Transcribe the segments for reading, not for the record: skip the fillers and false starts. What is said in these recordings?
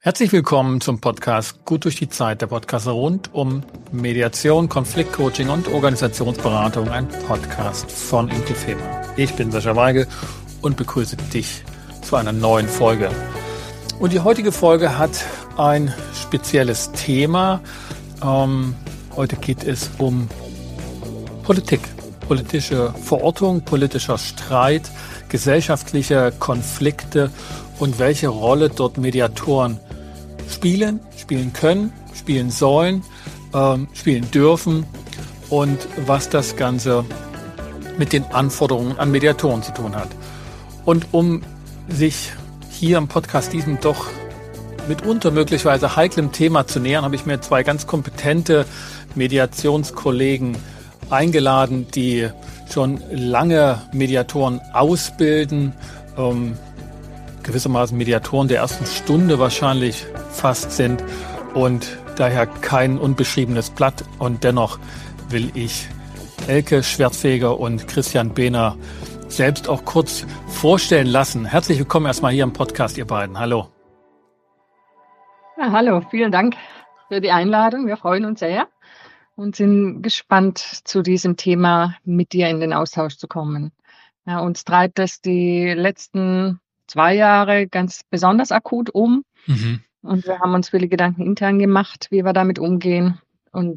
Herzlich willkommen zum Podcast Gut durch die Zeit, der Podcast rund um Mediation, Konfliktcoaching und Organisationsberatung, ein Podcast von Intifema. Ich bin Sascha Weigel und begrüße dich zu einer neuen Folge. Und die heutige Folge hat ein spezielles Thema. Heute geht es um Politik, politische Verortung, politischer Streit, gesellschaftliche Konflikte und welche Rolle dort Mediatoren spielen können, spielen sollen, spielen dürfen und was das Ganze mit den Anforderungen an Mediatoren zu tun hat. Und um sich hier im Podcast diesem doch mitunter möglicherweise heiklen Thema zu nähern, habe ich mir zwei ganz kompetente Mediationskollegen eingeladen, die schon lange Mediatoren ausbilden, gewissermaßen Mediatoren der ersten Stunde wahrscheinlich fast sind und daher kein unbeschriebenes Blatt. Und dennoch will ich Elke Schwertfeger und Christian Behner selbst auch kurz vorstellen lassen. Herzlich willkommen erstmal hier im Podcast, ihr beiden. Hallo. Ja, hallo, vielen Dank für die Einladung. Wir freuen uns sehr und sind gespannt, zu diesem Thema mit dir in den Austausch zu kommen. Ja, uns treibt es die letzten 2 Jahre ganz besonders akut um. Und wir haben uns viele Gedanken intern gemacht, wie wir damit umgehen und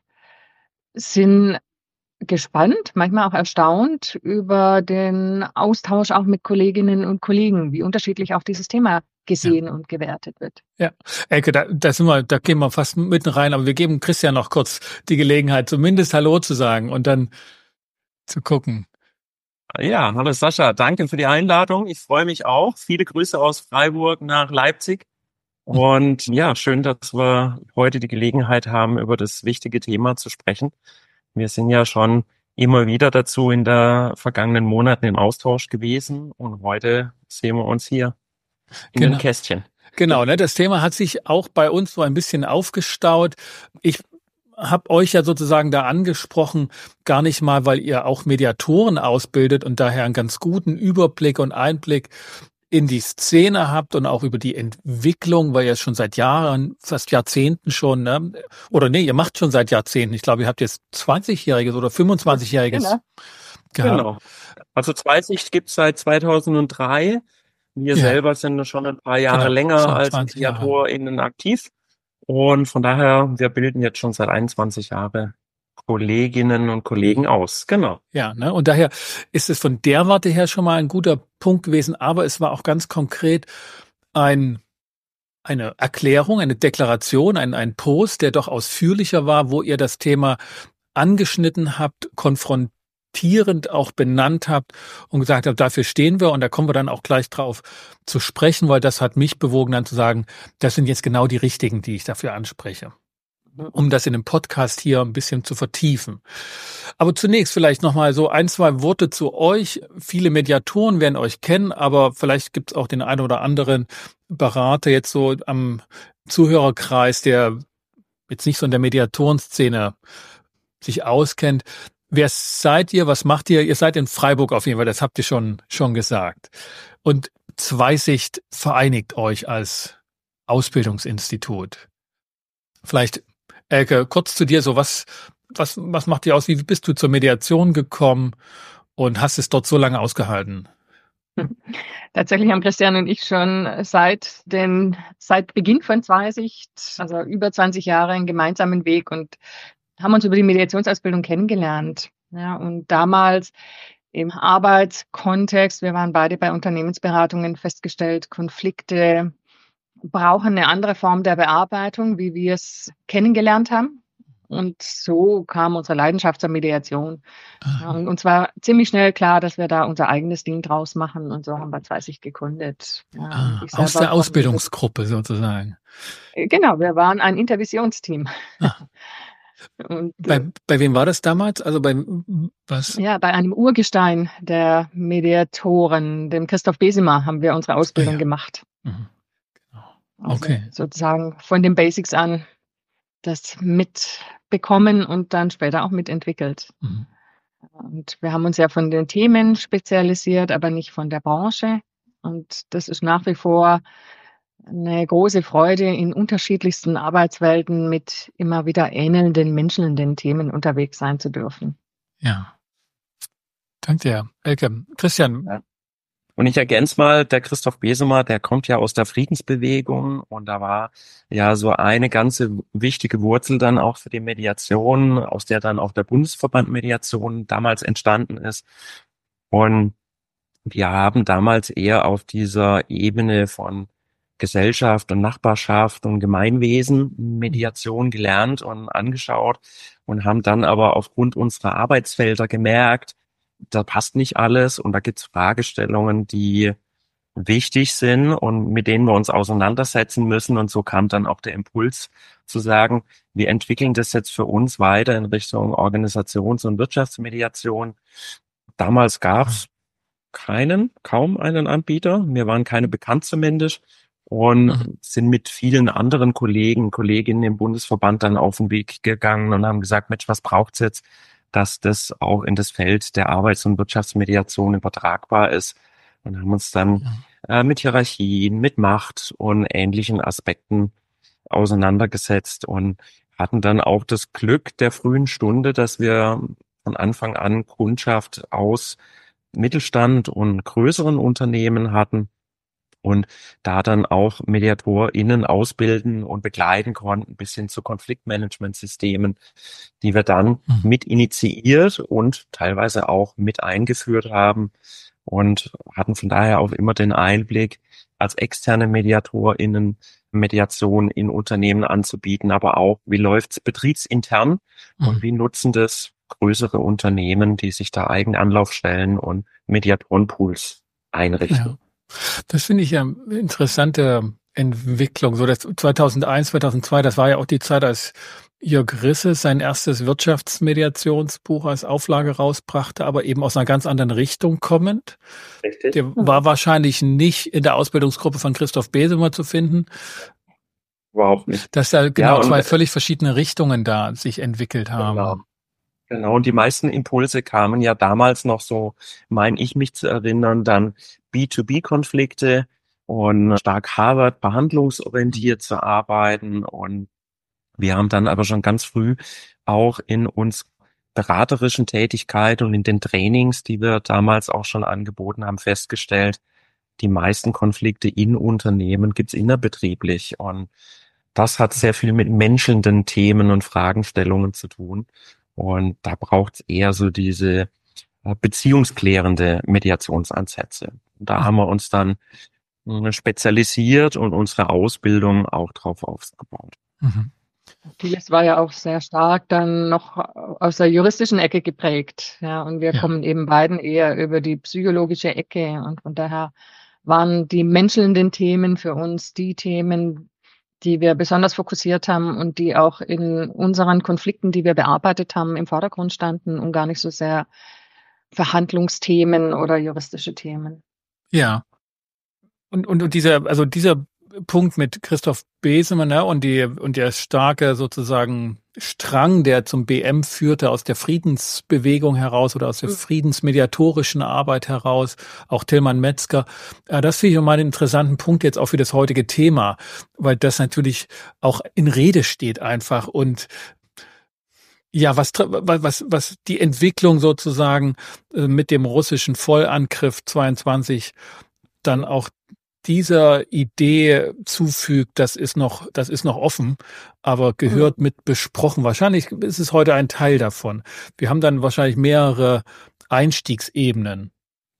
sind gespannt, manchmal auch erstaunt über den Austausch auch mit Kolleginnen und Kollegen, wie unterschiedlich auch dieses Thema gesehen und gewertet wird. Ja, Elke, da gehen wir fast mitten rein, aber wir geben Christian noch kurz die Gelegenheit, zumindest Hallo zu sagen und dann zu gucken. Ja, hallo Sascha, danke für die Einladung. Ich freue mich auch. Viele Grüße aus Freiburg nach Leipzig. Und ja, schön, dass wir heute die Gelegenheit haben, über das wichtige Thema zu sprechen. Wir sind ja schon immer wieder dazu in der vergangenen Monaten im Austausch gewesen und heute sehen wir uns hier in dem Kästchen. Genau, ne, das Thema hat sich auch bei uns so ein bisschen aufgestaut. Ich habe euch ja sozusagen da angesprochen, gar nicht mal, weil ihr auch Mediatoren ausbildet und daher einen ganz guten Überblick und Einblick in die Szene habt und auch über die Entwicklung, weil ihr schon seit Jahren, fast Jahrzehnten schon, ne? Oder nee, ihr macht schon seit Jahrzehnten. Ich glaube, ihr habt jetzt 20-Jähriges oder 25-Jähriges. Genau. Also Zweitsicht gibt's seit 2003. Wir selber sind schon ein paar Jahre länger als MediatorInnen aktiv. Und von daher, wir bilden jetzt schon seit 21 Jahren Kolleginnen und Kollegen aus. Genau. Ja, ne? Und daher ist es von der Warte her schon mal ein guter Punkt gewesen. Aber es war auch ganz konkret eine Erklärung, eine Deklaration, ein Post, der doch ausführlicher war, wo ihr das Thema angeschnitten habt, konfrontierend auch benannt habt und gesagt habt, dafür stehen wir und da kommen wir dann auch gleich drauf zu sprechen, weil das hat mich bewogen, dann zu sagen, das sind jetzt genau die richtigen, die ich dafür anspreche, um das in dem Podcast hier ein bisschen zu vertiefen. Aber zunächst vielleicht nochmal so 1, 2 Worte zu euch. Viele Mediatoren werden euch kennen, aber vielleicht gibt es auch den einen oder anderen Berater jetzt so am Zuhörerkreis, der jetzt nicht so in der Mediatorenszene sich auskennt. Wer seid ihr? Was macht ihr? Ihr seid in Freiburg auf jeden Fall, das habt ihr schon gesagt. Und Zweitsicht vereinigt euch als Ausbildungsinstitut. Vielleicht, Elke, kurz zu dir, so was macht dir aus? Wie bist du zur Mediation gekommen und hast es dort so lange ausgehalten? Tatsächlich haben Christian und ich schon seit Beginn von Zweitsicht, also über 20 Jahre, einen gemeinsamen Weg und haben uns über die Mediationsausbildung kennengelernt. Ja, und damals im Arbeitskontext, wir waren beide bei Unternehmensberatungen, festgestellt, Konflikte brauchen eine andere Form der Bearbeitung, wie wir es kennengelernt haben. Und so kam unsere Leidenschaft zur Mediation. Ja, und uns war ziemlich schnell klar, dass wir da unser eigenes Ding draus machen. Und so haben wir Zweitsicht gegründet. Ja, aus der Ausbildungsgruppe sozusagen. Genau, wir waren ein Intervisionsteam. Und, bei wem war das damals? Also bei was? Ja, bei einem Urgestein der Mediatoren, dem Christoph Bessemer, haben wir unsere Ausbildung gemacht. Mhm. Genau. Also okay. sozusagen von den Basics an das mitbekommen und dann später auch mitentwickelt. Mhm. Und wir haben uns ja von den Themen spezialisiert, aber nicht von der Branche. Und das ist nach wie vor eine große Freude, in unterschiedlichsten Arbeitswelten mit immer wieder ähnelnden, menschelnden Themen unterwegs sein zu dürfen. Ja, danke dir, Elke. Christian. Ja. Und ich ergänze mal, der Christoph Besemer, der kommt ja aus der Friedensbewegung und da war ja so eine ganze wichtige Wurzel dann auch für die Mediation, aus der dann auch der Bundesverband Mediation damals entstanden ist. Und wir haben damals eher auf dieser Ebene von Gesellschaft und Nachbarschaft und Gemeinwesen Mediation gelernt und angeschaut und haben dann aber aufgrund unserer Arbeitsfelder gemerkt, da passt nicht alles und da gibt's Fragestellungen, die wichtig sind und mit denen wir uns auseinandersetzen müssen. Und so kam dann auch der Impuls zu sagen, wir entwickeln das jetzt für uns weiter in Richtung Organisations- und Wirtschaftsmediation. Damals gab's kaum einen Anbieter. Mir waren keine bekannt zumindest und sind mit vielen anderen Kolleginnen im Bundesverband dann auf den Weg gegangen und haben gesagt, Mensch, was braucht's jetzt, dass das auch in das Feld der Arbeits- und Wirtschaftsmediation übertragbar ist und haben uns dann mit Hierarchien, mit Macht und ähnlichen Aspekten auseinandergesetzt und hatten dann auch das Glück der frühen Stunde, dass wir von Anfang an Kundschaft aus Mittelstand und größeren Unternehmen hatten und da dann auch MediatorInnen ausbilden und begleiten konnten bis hin zu Konfliktmanagementsystemen, die wir dann mit initiiert und teilweise auch mit eingeführt haben und hatten von daher auch immer den Einblick, als externe MediatorInnen Mediation in Unternehmen anzubieten, aber auch, wie läuft's betriebsintern und wie nutzen das größere Unternehmen, die sich da eigene Anlaufstellen und Mediatorenpools einrichten. Ja. Das finde ich ja eine interessante Entwicklung. So das 2001, 2002, das war ja auch die Zeit, als Jörg Risse sein erstes Wirtschaftsmediationsbuch als Auflage rausbrachte, aber eben aus einer ganz anderen Richtung kommend. Richtig. Der war wahrscheinlich nicht in der Ausbildungsgruppe von Christoph Besemer zu finden. Überhaupt nicht. Dass da genau zwei völlig verschiedene Richtungen da sich entwickelt haben. Genau, und die meisten Impulse kamen ja damals noch so, meine ich mich zu erinnern, dann B2B-Konflikte und stark Harvard behandlungsorientiert zu arbeiten. Und wir haben dann aber schon ganz früh auch in uns beraterischen Tätigkeit und in den Trainings, die wir damals auch schon angeboten haben, festgestellt, die meisten Konflikte in Unternehmen gibt's innerbetrieblich. Und das hat sehr viel mit menschelnden Themen und Fragestellungen zu tun. Und da braucht's eher so diese beziehungsklärende Mediationsansätze. Da haben wir uns dann spezialisiert und unsere Ausbildung auch drauf aufgebaut. Vieles war ja auch sehr stark dann noch aus der juristischen Ecke geprägt. Ja, und wir kommen eben beiden eher über die psychologische Ecke. Und von daher waren die menschelnden Themen für uns die Themen, die wir besonders fokussiert haben und die auch in unseren Konflikten, die wir bearbeitet haben, im Vordergrund standen und gar nicht so sehr Verhandlungsthemen oder juristische Themen. Ja. Und dieser Punkt mit Christoph Besemer, ne, und der starke sozusagen Strang, der zum BM führte, aus der Friedensbewegung heraus oder aus der friedensmediatorischen Arbeit heraus, auch Tilman Metzger. Das finde ich mal einen interessanten Punkt jetzt auch für das heutige Thema, weil das natürlich auch in Rede steht einfach und ja, was die Entwicklung sozusagen mit dem russischen Vollangriff 22 dann auch dieser Idee zufügt, das ist noch offen, aber gehört mit besprochen. Wahrscheinlich ist es heute ein Teil davon. Wir haben dann wahrscheinlich mehrere Einstiegsebenen.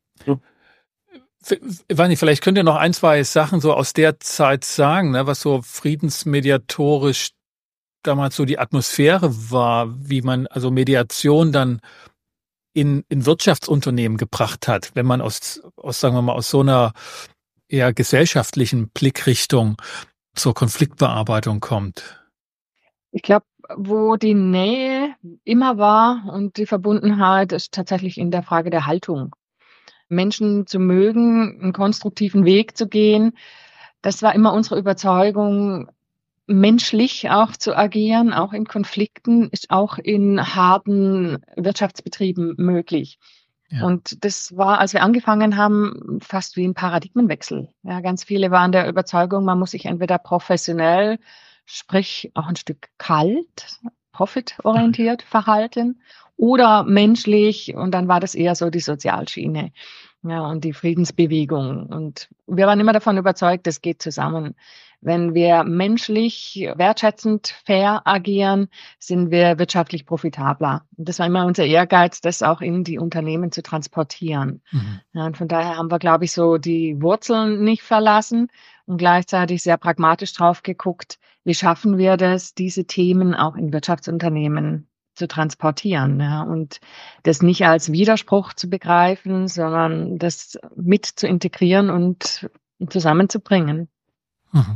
Ich weiß nicht, vielleicht könnt ihr noch ein, zwei Sachen so aus der Zeit sagen, ne, was so friedensmediatorisch damals so die Atmosphäre war, wie man also Mediation dann in Wirtschaftsunternehmen gebracht hat, wenn man aus sagen wir mal, aus so einer eher gesellschaftlichen Blickrichtung zur Konfliktbearbeitung kommt? Ich glaube, wo die Nähe immer war und die Verbundenheit, ist tatsächlich in der Frage der Haltung. Menschen zu mögen, einen konstruktiven Weg zu gehen, das war immer unsere Überzeugung, menschlich auch zu agieren, auch in Konflikten, ist auch in harten Wirtschaftsbetrieben möglich. Ja. Und das war, als wir angefangen haben, fast wie ein Paradigmenwechsel. Ja, ganz viele waren der Überzeugung, man muss sich entweder professionell, sprich auch ein Stück kalt, profitorientiert verhalten oder menschlich. Und dann war das eher so die Sozialschiene. Ja, und die Friedensbewegung. Und wir waren immer davon überzeugt, das geht zusammen. Wenn wir menschlich, wertschätzend, fair agieren, sind wir wirtschaftlich profitabler. Und das war immer unser Ehrgeiz, das auch in die Unternehmen zu transportieren. Ja, und von daher haben wir, glaube ich, so die Wurzeln nicht verlassen und gleichzeitig sehr pragmatisch drauf geguckt, wie schaffen wir das, diese Themen auch in Wirtschaftsunternehmen zu transportieren, ja, und das nicht als Widerspruch zu begreifen, sondern das mit zu integrieren und zusammenzubringen. Mhm.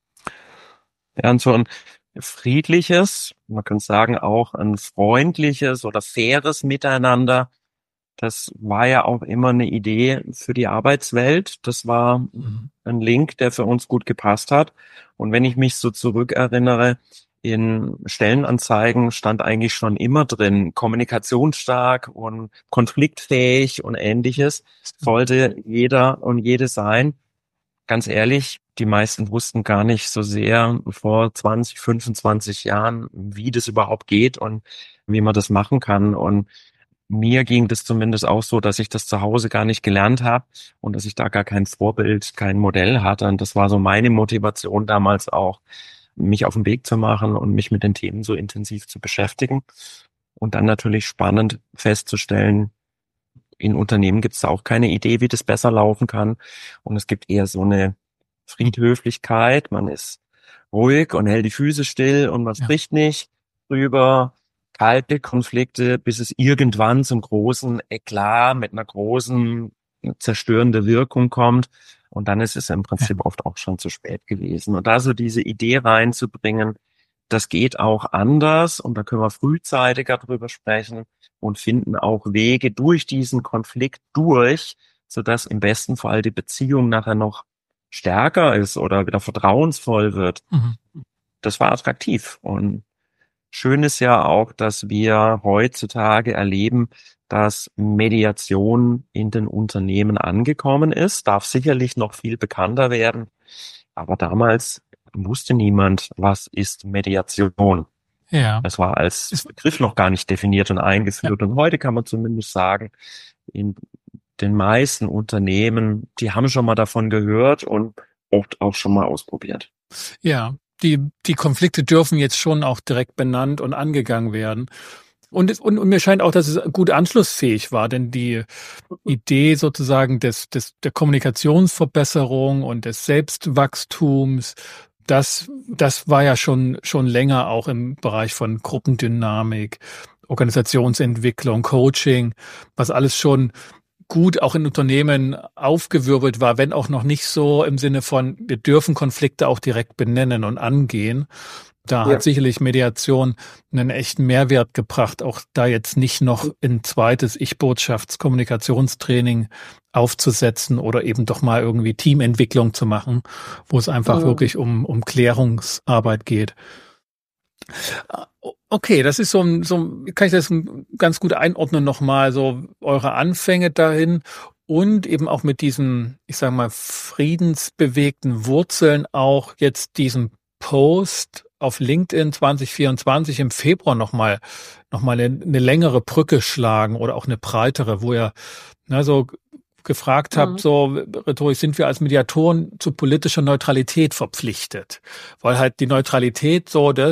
Ja, und so ein friedliches, man kann sagen auch ein freundliches oder faires Miteinander, das war ja auch immer eine Idee für die Arbeitswelt. Das war Mhm. ein Link, der für uns gut gepasst hat. Und wenn ich mich so zurückerinnere, in Stellenanzeigen stand eigentlich schon immer drin, kommunikationsstark und konfliktfähig und Ähnliches sollte jeder und jede sein. Ganz ehrlich, die meisten wussten gar nicht so sehr vor 20, 25 Jahren, wie das überhaupt geht und wie man das machen kann. Und mir ging das zumindest auch so, dass ich das zu Hause gar nicht gelernt habe und dass ich da gar kein Vorbild, kein Modell hatte. Und das war so meine Motivation damals auch, mich auf den Weg zu machen und mich mit den Themen so intensiv zu beschäftigen. Und dann natürlich spannend festzustellen, in Unternehmen gibt es auch keine Idee, wie das besser laufen kann. Und es gibt eher so eine Friedhöflichkeit. Man ist ruhig und hält die Füße still und man Ja. spricht nicht drüber. Kalte Konflikte, bis es irgendwann zum großen Eklat mit einer großen zerstörenden Wirkung kommt. Und dann ist es im Prinzip oft auch schon zu spät gewesen. Und da so diese Idee reinzubringen, das geht auch anders und da können wir frühzeitiger drüber sprechen und finden auch Wege durch diesen Konflikt durch, sodass im besten Fall die Beziehung nachher noch stärker ist oder wieder vertrauensvoll wird. Mhm. Das war attraktiv. Und schön ist ja auch, dass wir heutzutage erleben, dass Mediation in den Unternehmen angekommen ist. Darf sicherlich noch viel bekannter werden. Aber damals wusste niemand, was ist Mediation. Ja. Es war als Es- Begriff noch gar nicht definiert und eingeführt. Und heute kann man zumindest sagen, in den meisten Unternehmen, die haben schon mal davon gehört und oft auch schon mal ausprobiert. Ja, die Konflikte dürfen jetzt schon auch direkt benannt und angegangen werden. Und mir scheint auch, dass es gut anschlussfähig war, denn die Idee sozusagen der Kommunikationsverbesserung und des Selbstwachstums, das war ja schon länger auch im Bereich von Gruppendynamik, Organisationsentwicklung, Coaching, was alles schon gut auch in Unternehmen aufgewirbelt war, wenn auch noch nicht so im Sinne von, wir dürfen Konflikte auch direkt benennen und angehen. Da Ja. hat sicherlich Mediation einen echten Mehrwert gebracht, auch da jetzt nicht noch ein zweites Ich-Botschafts-Kommunikationstraining aufzusetzen oder eben doch mal irgendwie Teamentwicklung zu machen, wo es einfach wirklich um Klärungsarbeit geht. Okay, das ist kann ich das ganz gut einordnen nochmal, so eure Anfänge dahin und eben auch mit diesen, ich sage mal, friedensbewegten Wurzeln auch jetzt diesen Post auf LinkedIn 2024 im Februar nochmal eine längere Brücke schlagen oder auch eine breitere, wo ihr so gefragt habt, so rhetorisch, sind wir als Mediatoren zu politischer Neutralität verpflichtet? Weil halt die Neutralität so die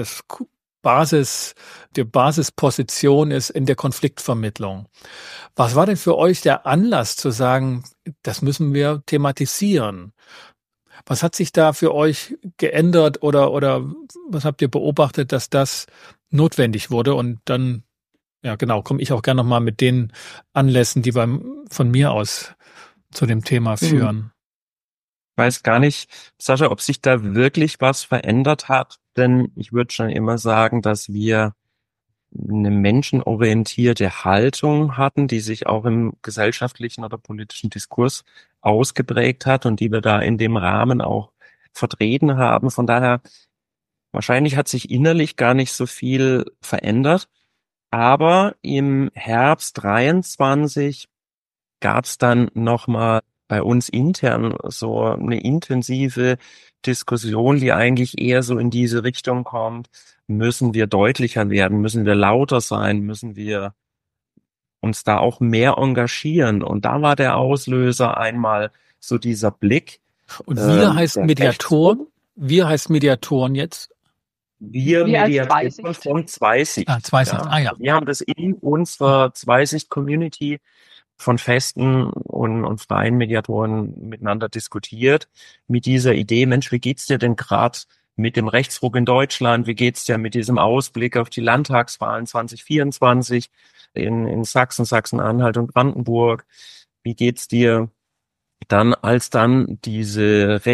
Basisposition ist in der Konfliktvermittlung. Was war denn für euch der Anlass zu sagen, das müssen wir thematisieren? Was hat sich da für euch geändert oder was habt ihr beobachtet, dass das notwendig wurde? Und dann, ja genau, komme ich auch gerne nochmal mit den Anlässen, die von mir aus zu dem Thema führen. Ich weiß gar nicht, Sascha, ob sich da wirklich was verändert hat, denn ich würde schon immer sagen, dass wir eine menschenorientierte Haltung hatten, die sich auch im gesellschaftlichen oder politischen Diskurs ausgeprägt hat und die wir da in dem Rahmen auch vertreten haben. Von daher, wahrscheinlich hat sich innerlich gar nicht so viel verändert. Aber im Herbst 23 gab es dann nochmal bei uns intern so eine intensive Diskussion, die eigentlich eher so in diese Richtung kommt. Müssen wir deutlicher werden? Müssen wir lauter sein? Müssen wir uns da auch mehr engagieren? Und da war der Auslöser einmal so dieser Blick. Und wir heißt der Mediatoren? Rechtsruck. Wir heißt Mediatoren jetzt? Wir Wir als Mediatoren Zweisicht. von Zweisicht. Zweisicht, ja. Wir haben das in unserer Zweisicht-Community von festen und freien Mediatoren miteinander diskutiert, mit dieser Idee, Mensch, wie geht's dir denn gerade mit dem Rechtsruck in Deutschland? Wie geht's dir mit diesem Ausblick auf die Landtagswahlen 2024 in Sachsen, Sachsen-Anhalt und Brandenburg? Wie geht's dir dann, als dann diese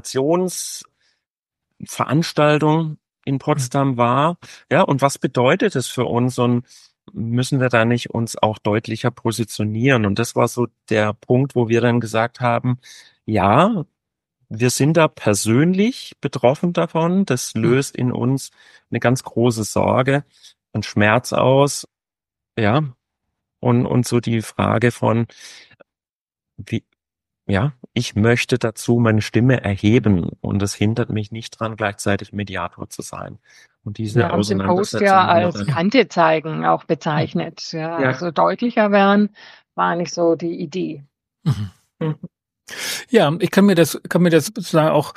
Remigrationsveranstaltung in Potsdam war? Ja, und was bedeutet es für uns? Und müssen wir da nicht uns auch deutlicher positionieren? Und das war so der Punkt, wo wir dann gesagt haben, ja, wir sind da persönlich betroffen davon. Das löst in uns eine ganz große Sorge und Schmerz aus. Ja, und so die Frage von, wie, ja, ich möchte dazu meine Stimme erheben und es hindert mich nicht dran, gleichzeitig Mediator zu sein. Und diese Wir haben es im Post Auseinandersetzung ja haben wir als dann, Kante zeigen auch bezeichnet. Ja, ja, also deutlicher werden war eigentlich so die Idee. Mhm. Ja, ich kann mir das sozusagen auch,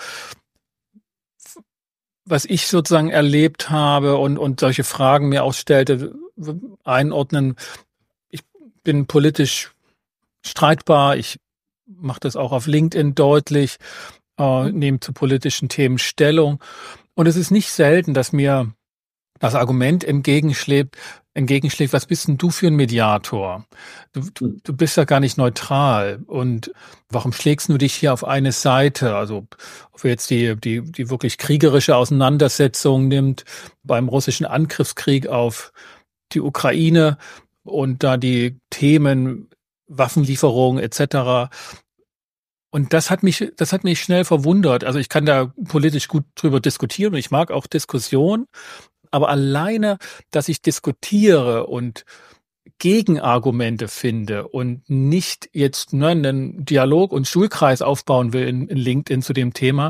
was ich sozusagen erlebt habe und solche Fragen mir auch stellte, einordnen. Ich bin politisch streitbar. Ich mache das auch auf LinkedIn deutlich, nehme zu politischen Themen Stellung. Und es ist nicht selten, dass mir das Argument entgegenschlägt, was bist denn du für ein Mediator? Du bist ja gar nicht neutral. Und warum schlägst du dich hier auf eine Seite? Also, ob wir jetzt die wirklich kriegerische Auseinandersetzung nimmt beim russischen Angriffskrieg auf die Ukraine und da die Themen Waffenlieferung etc. Und das hat mich schnell verwundert. Also ich kann da politisch gut drüber diskutieren und ich mag auch Diskussion. Aber alleine, dass ich diskutiere und Gegenargumente finde und nicht jetzt einen Dialog und Schulkreis aufbauen will in LinkedIn zu dem Thema,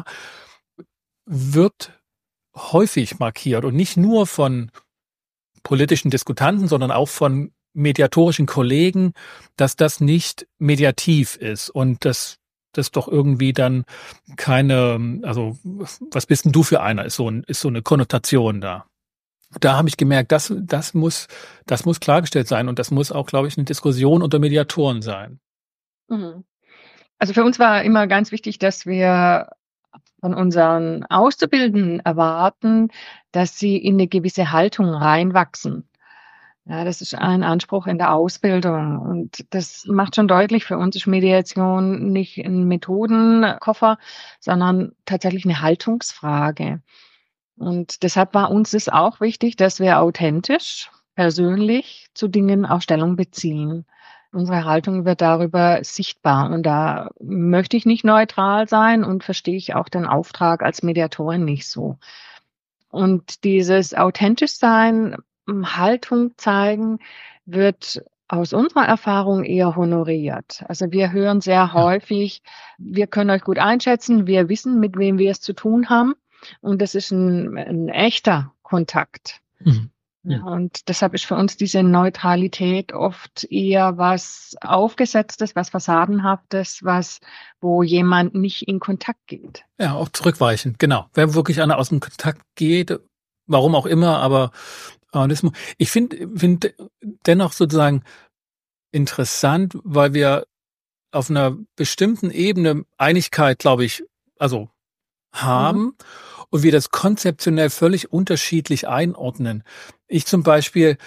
wird häufig markiert und nicht nur von politischen Diskutanten, sondern auch von mediatorischen Kollegen, dass das nicht mediativ ist und dass das doch irgendwie dann keine, also was bist denn du für einer, ist so eine Konnotation da. Da habe ich gemerkt, das muss klargestellt sein und das muss auch, glaube ich, eine Diskussion unter Mediatoren sein. Mhm. Also für uns war immer ganz wichtig, dass wir von unseren Auszubildenden erwarten, dass sie in eine gewisse Haltung reinwachsen. Ja, das ist ein Anspruch in der Ausbildung und das macht schon deutlich, für uns ist Mediation nicht ein Methodenkoffer, sondern tatsächlich eine Haltungsfrage. Und deshalb war uns es auch wichtig, dass wir authentisch, persönlich zu Dingen auch Stellung beziehen. Unsere Haltung wird darüber sichtbar. Und da möchte ich nicht neutral sein und verstehe ich auch den Auftrag als Mediatorin nicht so. Und dieses authentisch sein, Haltung zeigen, wird aus unserer Erfahrung eher honoriert. Also wir hören sehr häufig, wir können euch gut einschätzen, wir wissen, mit wem wir es zu tun haben. Und das ist ein echter Kontakt. Mhm. Ja, und deshalb ist für uns diese Neutralität oft eher was Aufgesetztes, was Fassadenhaftes, wo jemand nicht in Kontakt geht. Ja, auch zurückweichend, genau. Wer wirklich einer aus dem Kontakt geht, warum auch immer, aber ich finde dennoch sozusagen interessant, weil wir auf einer bestimmten Ebene Einigkeit, glaube ich, also haben und wir das konzeptionell völlig unterschiedlich einordnen. Ich zum Beispiel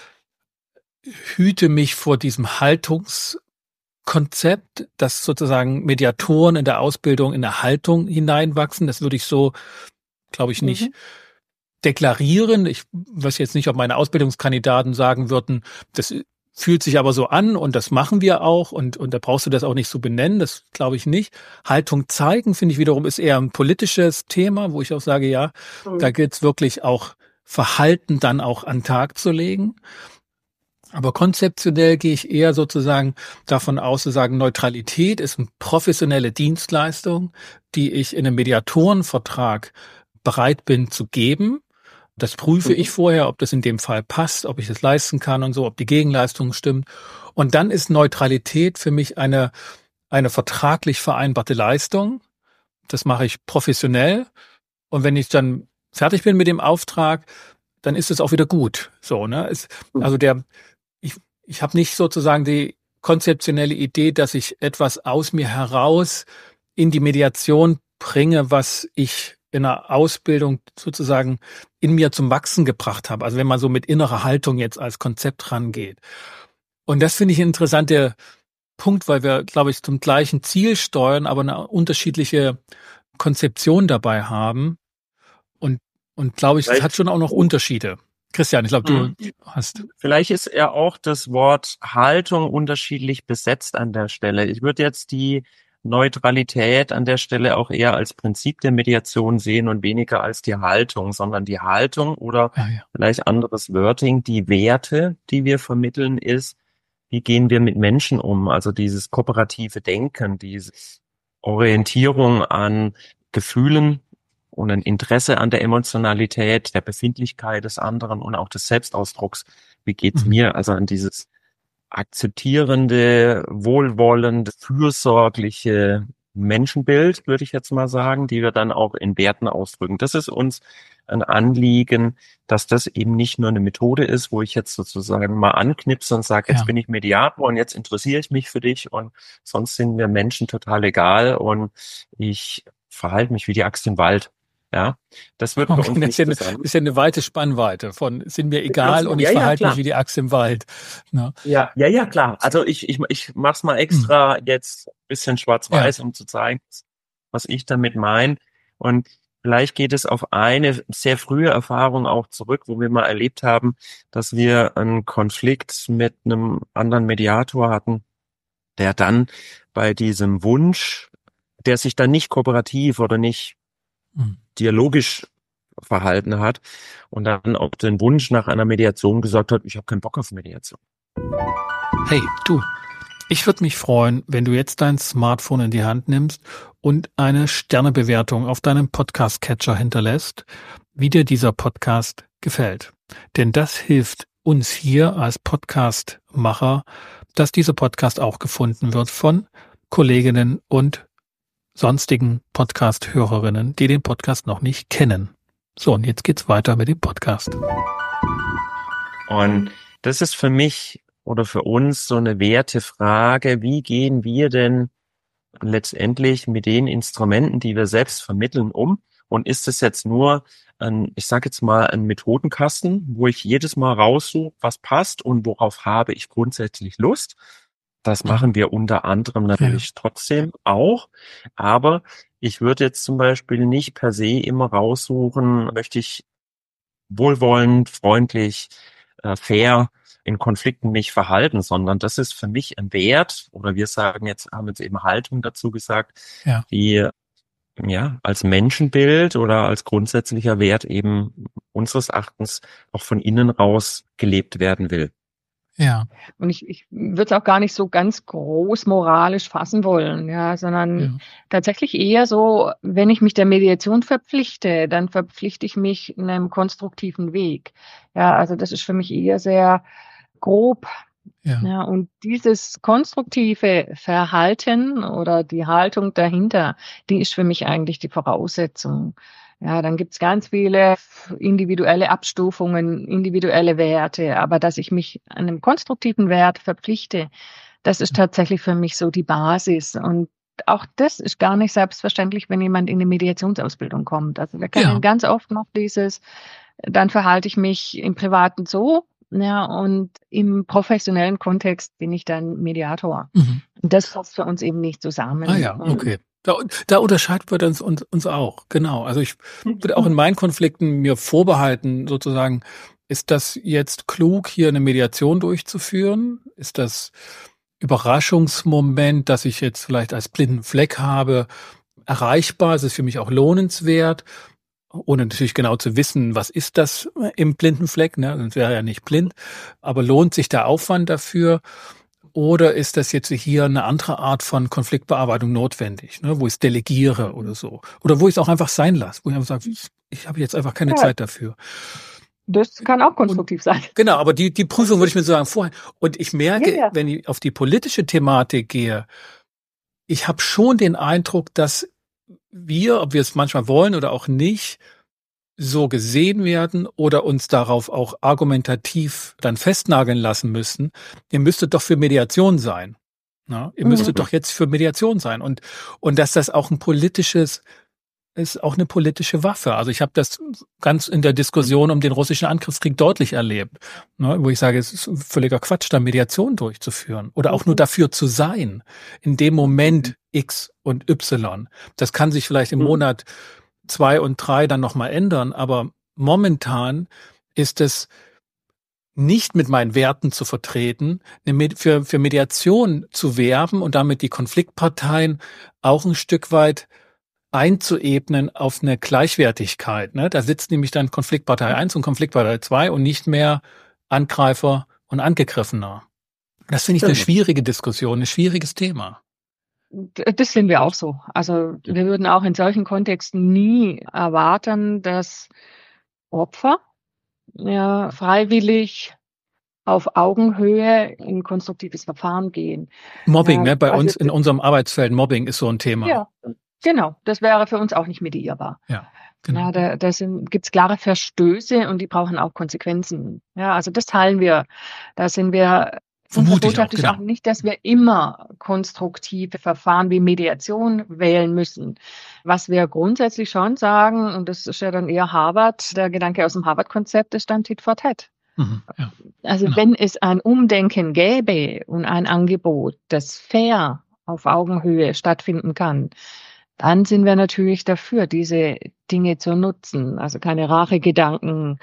hüte mich vor diesem Haltungskonzept, dass sozusagen Mediatoren in der Ausbildung in eine Haltung hineinwachsen. Das würde ich so, glaube ich, nicht deklarieren. Ich weiß jetzt nicht, ob meine Ausbildungskandidaten sagen würden, das fühlt sich aber so an und das machen wir auch und da brauchst du das auch nicht so benennen, das glaube ich nicht. Haltung zeigen, finde ich wiederum, ist eher ein politisches Thema, wo ich auch sage, ja, da gilt es wirklich auch Verhalten dann auch an den Tag zu legen. Aber konzeptionell gehe ich eher sozusagen davon aus, zu sagen, Neutralität ist eine professionelle Dienstleistung, die ich in einem Mediatorenvertrag bereit bin zu geben. Das prüfe ich vorher, ob das in dem Fall passt, ob ich das leisten kann und so, ob die Gegenleistung stimmt. Und dann ist Neutralität für mich eine vertraglich vereinbarte Leistung. Das mache ich professionell. Und wenn ich dann fertig bin mit dem Auftrag, dann ist es auch wieder gut. So, ne? Ich habe nicht sozusagen die konzeptionelle Idee, dass ich etwas aus mir heraus in die Mediation bringe, was ich in einer Ausbildung sozusagen in mir zum Wachsen gebracht habe. Also wenn man so mit innerer Haltung jetzt als Konzept rangeht. Und das finde ich ein interessanter Punkt, weil wir, glaube ich, zum gleichen Ziel steuern, aber eine unterschiedliche Konzeption dabei haben. Und glaube ich, es hat schon auch noch Unterschiede. Christian, ich glaube, du hast. Vielleicht ist ja auch das Wort Haltung unterschiedlich besetzt an der Stelle. Ich würde jetzt die Neutralität an der Stelle auch eher als Prinzip der Mediation sehen und weniger als die Haltung, sondern die Haltung oder vielleicht anderes Wording, die Werte, die wir vermitteln, ist, wie gehen wir mit Menschen um? Also dieses kooperative Denken, diese Orientierung an Gefühlen und ein Interesse an der Emotionalität, der Befindlichkeit des anderen und auch des Selbstausdrucks. Wie geht's mir? Also an dieses akzeptierende, wohlwollende, fürsorgliche Menschenbild, würde ich jetzt mal sagen, die wir dann auch in Werten ausdrücken. Das ist uns ein Anliegen, dass das eben nicht nur eine Methode ist, wo ich jetzt sozusagen mal anknipse und sage, jetzt bin ich Mediator und jetzt interessiere ich mich für dich und sonst sind mir Menschen total egal und ich verhalte mich wie die Axt im Wald. Ja, das wird bei uns nicht ist ja eine weite Spannweite von sind mir egal und ich verhalte mich wie die Axt im Wald. Ne? Ja, klar. Also ich mach's mal extra jetzt ein bisschen schwarz-weiß, um zu zeigen, was ich damit meine. Und vielleicht geht es auf eine sehr frühe Erfahrung auch zurück, wo wir mal erlebt haben, dass wir einen Konflikt mit einem anderen Mediator hatten, der dann bei diesem Wunsch, der sich dann nicht kooperativ oder nicht dialogisch verhalten hat und dann auch den Wunsch nach einer Mediation gesagt hat, ich habe keinen Bock auf Mediation. Hey, du, ich würde mich freuen, wenn du jetzt dein Smartphone in die Hand nimmst und eine Sternebewertung auf deinem Podcast-Catcher hinterlässt, wie dir dieser Podcast gefällt. Denn das hilft uns hier als Podcast-Macher, dass dieser Podcast auch gefunden wird von Kolleginnen und sonstigen Podcast-Hörerinnen, die den Podcast noch nicht kennen. So, und jetzt geht's weiter mit dem Podcast. Und das ist für mich oder für uns so eine Wertefrage, wie gehen wir denn letztendlich mit den Instrumenten, die wir selbst vermitteln, um? Und ist es jetzt nur ein Methodenkasten, wo ich jedes Mal raussuche, was passt und worauf habe ich grundsätzlich Lust? Das machen wir unter anderem natürlich trotzdem auch, aber ich würde jetzt zum Beispiel nicht per se immer raussuchen, möchte ich wohlwollend, freundlich, fair in Konflikten mich verhalten, sondern das ist für mich ein Wert, oder wir sagen jetzt, haben jetzt eben Haltung dazu gesagt, die als Menschenbild oder als grundsätzlicher Wert eben unseres Erachtens auch von innen raus gelebt werden will. Ja. Und ich würde es auch gar nicht so ganz groß moralisch fassen wollen, sondern tatsächlich eher so, wenn ich mich der Mediation verpflichte, dann verpflichte ich mich in einem konstruktiven Weg. Ja, also das ist für mich eher sehr grob. Ja, und dieses konstruktive Verhalten oder die Haltung dahinter, die ist für mich eigentlich die Voraussetzung. Ja, dann gibt's ganz viele individuelle Abstufungen, individuelle Werte, aber dass ich mich an einem konstruktiven Wert verpflichte, das ist tatsächlich für mich so die Basis. Und auch das ist gar nicht selbstverständlich, wenn jemand in eine Mediationsausbildung kommt. Also wir kennen ganz oft noch dann verhalte ich mich im Privaten so, und im professionellen Kontext bin ich dann Mediator. Und das passt für uns eben nicht zusammen. Ah ja, okay. Da unterscheiden wir uns auch, genau. Also ich würde auch in meinen Konflikten mir vorbehalten, sozusagen, ist das jetzt klug, hier eine Mediation durchzuführen? Ist das Überraschungsmoment, das ich jetzt vielleicht als blinden Fleck habe, erreichbar? Ist es für mich auch lohnenswert? ohne natürlich genau zu wissen, was ist das im blinden Fleck, ne? Sonst wäre er ja nicht blind. Aber lohnt sich der Aufwand dafür? Oder ist das jetzt hier eine andere Art von Konfliktbearbeitung notwendig, ne? Wo ich es delegiere oder so? Oder wo ich es auch einfach sein lasse, wo ich einfach sage, ich habe jetzt einfach keine Zeit dafür. Das kann auch konstruktiv sein. Genau, aber die Prüfung würde ich mir sagen vorher. Und ich merke, wenn ich auf die politische Thematik gehe, ich habe schon den Eindruck, dass wir, ob wir es manchmal wollen oder auch nicht, so gesehen werden oder uns darauf auch argumentativ dann festnageln lassen müssen. Ihr müsstet doch für Mediation sein. Na? Ihr müsstet doch jetzt für Mediation sein. Und dass das auch ist auch eine politische Waffe. Also ich habe das ganz in der Diskussion um den russischen Angriffskrieg deutlich erlebt, ne, wo ich sage, es ist völliger Quatsch, da Mediation durchzuführen oder auch nur dafür zu sein, in dem Moment X und Y. Das kann sich vielleicht im Monat 2 und 3 dann nochmal ändern, aber momentan ist es nicht mit meinen Werten zu vertreten, für Mediation zu werben und damit die Konfliktparteien auch ein Stück weit einzuebnen auf eine Gleichwertigkeit. Ne? Da sitzt nämlich dann Konfliktpartei 1 und Konfliktpartei 2 und nicht mehr Angreifer und Angegriffener. Das finde ich eine schwierige Diskussion, ein schwieriges Thema. Das sind wir auch so. Also wir würden auch in solchen Kontexten nie erwarten, dass Opfer freiwillig auf Augenhöhe in konstruktives Verfahren gehen. Mobbing, ne? Bei uns in unserem Arbeitsfeld, Mobbing ist so ein Thema. Ja, genau. Das wäre für uns auch nicht mediierbar. Ja, genau. Ja, da gibt's klare Verstöße und die brauchen auch Konsequenzen. Ja, also das teilen wir. Da sind wir. Unsere Botschaft ist auch nicht, dass wir immer konstruktive Verfahren wie Mediation wählen müssen. Was wir grundsätzlich schon sagen, und das ist ja dann eher Harvard, der Gedanke aus dem Harvard-Konzept ist dann Tit for Tat. Ja, also wenn es ein Umdenken gäbe und ein Angebot, das fair auf Augenhöhe stattfinden kann, dann sind wir natürlich dafür, diese Dinge zu nutzen. Also keine Rachegedanken.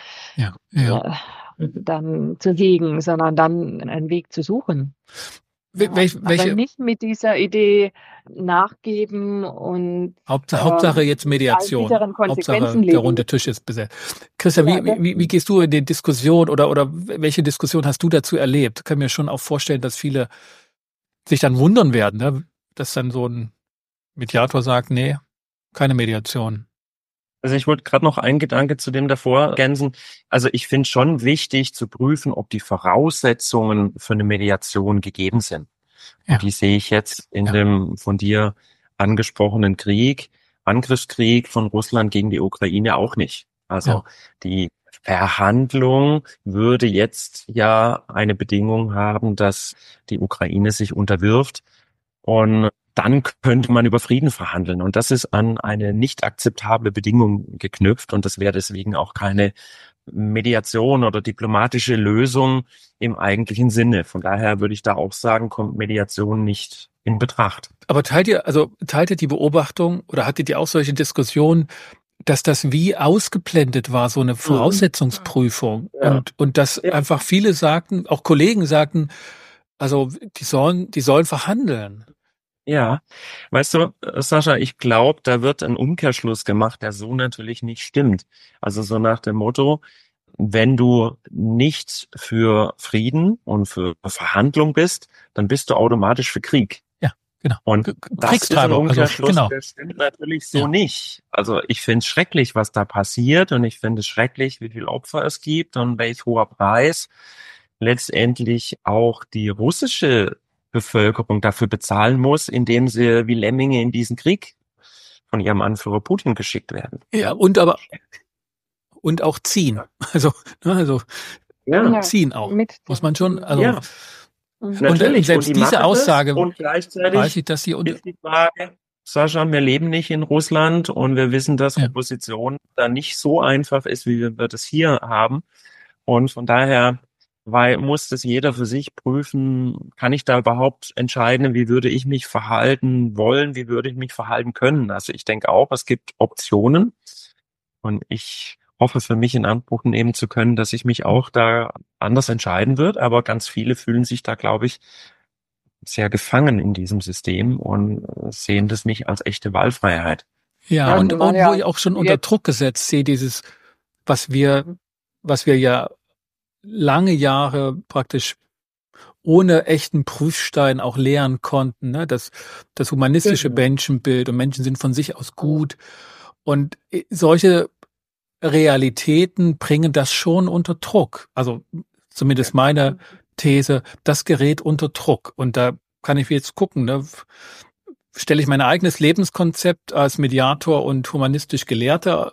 Dann zu hegen, sondern dann einen Weg zu suchen. Aber nicht mit dieser Idee nachgeben und Hauptsache jetzt Mediation. Hauptsache der runde Tisch ist besetzt. Christian, wie gehst du in die Diskussion oder welche Diskussion hast du dazu erlebt? Ich kann mir schon auch vorstellen, dass viele sich dann wundern werden, ne? Dass dann so ein Mediator sagt, nee, keine Mediation. Also ich wollte gerade noch einen Gedanke zu dem davor ergänzen. Also ich finde schon wichtig zu prüfen, ob die Voraussetzungen für eine Mediation gegeben sind. Ja. Und die sehe ich jetzt in dem von dir angesprochenen Angriffskrieg von Russland gegen die Ukraine auch nicht. Also die Verhandlung würde jetzt ja eine Bedingung haben, dass die Ukraine sich unterwirft und dann könnte man über Frieden verhandeln. Und das ist an eine nicht akzeptable Bedingung geknüpft. Und das wäre deswegen auch keine Mediation oder diplomatische Lösung im eigentlichen Sinne. Von daher würde ich da auch sagen, kommt Mediation nicht in Betracht. Aber teilt ihr die Beobachtung oder hattet ihr auch solche Diskussionen, dass das wie ausgeblendet war, so eine Voraussetzungsprüfung und dass einfach viele sagten, auch Kollegen sagten, also die sollen verhandeln. Ja, weißt du, Sascha, ich glaube, da wird ein Umkehrschluss gemacht, der so natürlich nicht stimmt. Also so nach dem Motto, wenn du nicht für Frieden und für Verhandlung bist, dann bist du automatisch für Krieg. Ja, genau. Und das ist ein Umkehrschluss, der stimmt natürlich so nicht. Also ich finde es schrecklich, was da passiert und ich finde es schrecklich, wie viel Opfer es gibt und welch hoher Preis letztendlich auch die russische Bevölkerung dafür bezahlen muss, indem sie wie Lemminge in diesen Krieg von ihrem Anführer Putin geschickt werden. Ja, und auch ziehen. Also ziehen auch. Muss man schon, natürlich. Und selbst diese Aussage, und gleichzeitig weiß ich, dass sie ist die Frage, Sascha, wir leben nicht in Russland und wir wissen, dass Opposition da nicht so einfach ist, wie wir das hier haben. Und von daher muss das jeder für sich prüfen, kann ich da überhaupt entscheiden, wie würde ich mich verhalten wollen, wie würde ich mich verhalten können. Also ich denke auch, es gibt Optionen und ich hoffe für mich in Anspruch nehmen zu können, dass ich mich auch da anders entscheiden wird, aber ganz viele fühlen sich da, glaube ich, sehr gefangen in diesem System und sehen das nicht als echte Wahlfreiheit. Ja, Ja, und zumal irgendwo ja auch schon unter jetzt, Druck gesetzt sehe, was wir, was wir ja lange Jahre praktisch ohne echten Prüfstein auch lehren konnten, ne? Das humanistische genau. Menschenbild und Menschen sind von sich aus gut. Und solche Realitäten bringen das schon unter Druck. Also zumindest meine These, das gerät unter Druck. Und da kann ich jetzt gucken, ne? Stelle ich mein eigenes Lebenskonzept als Mediator und humanistisch Gelehrter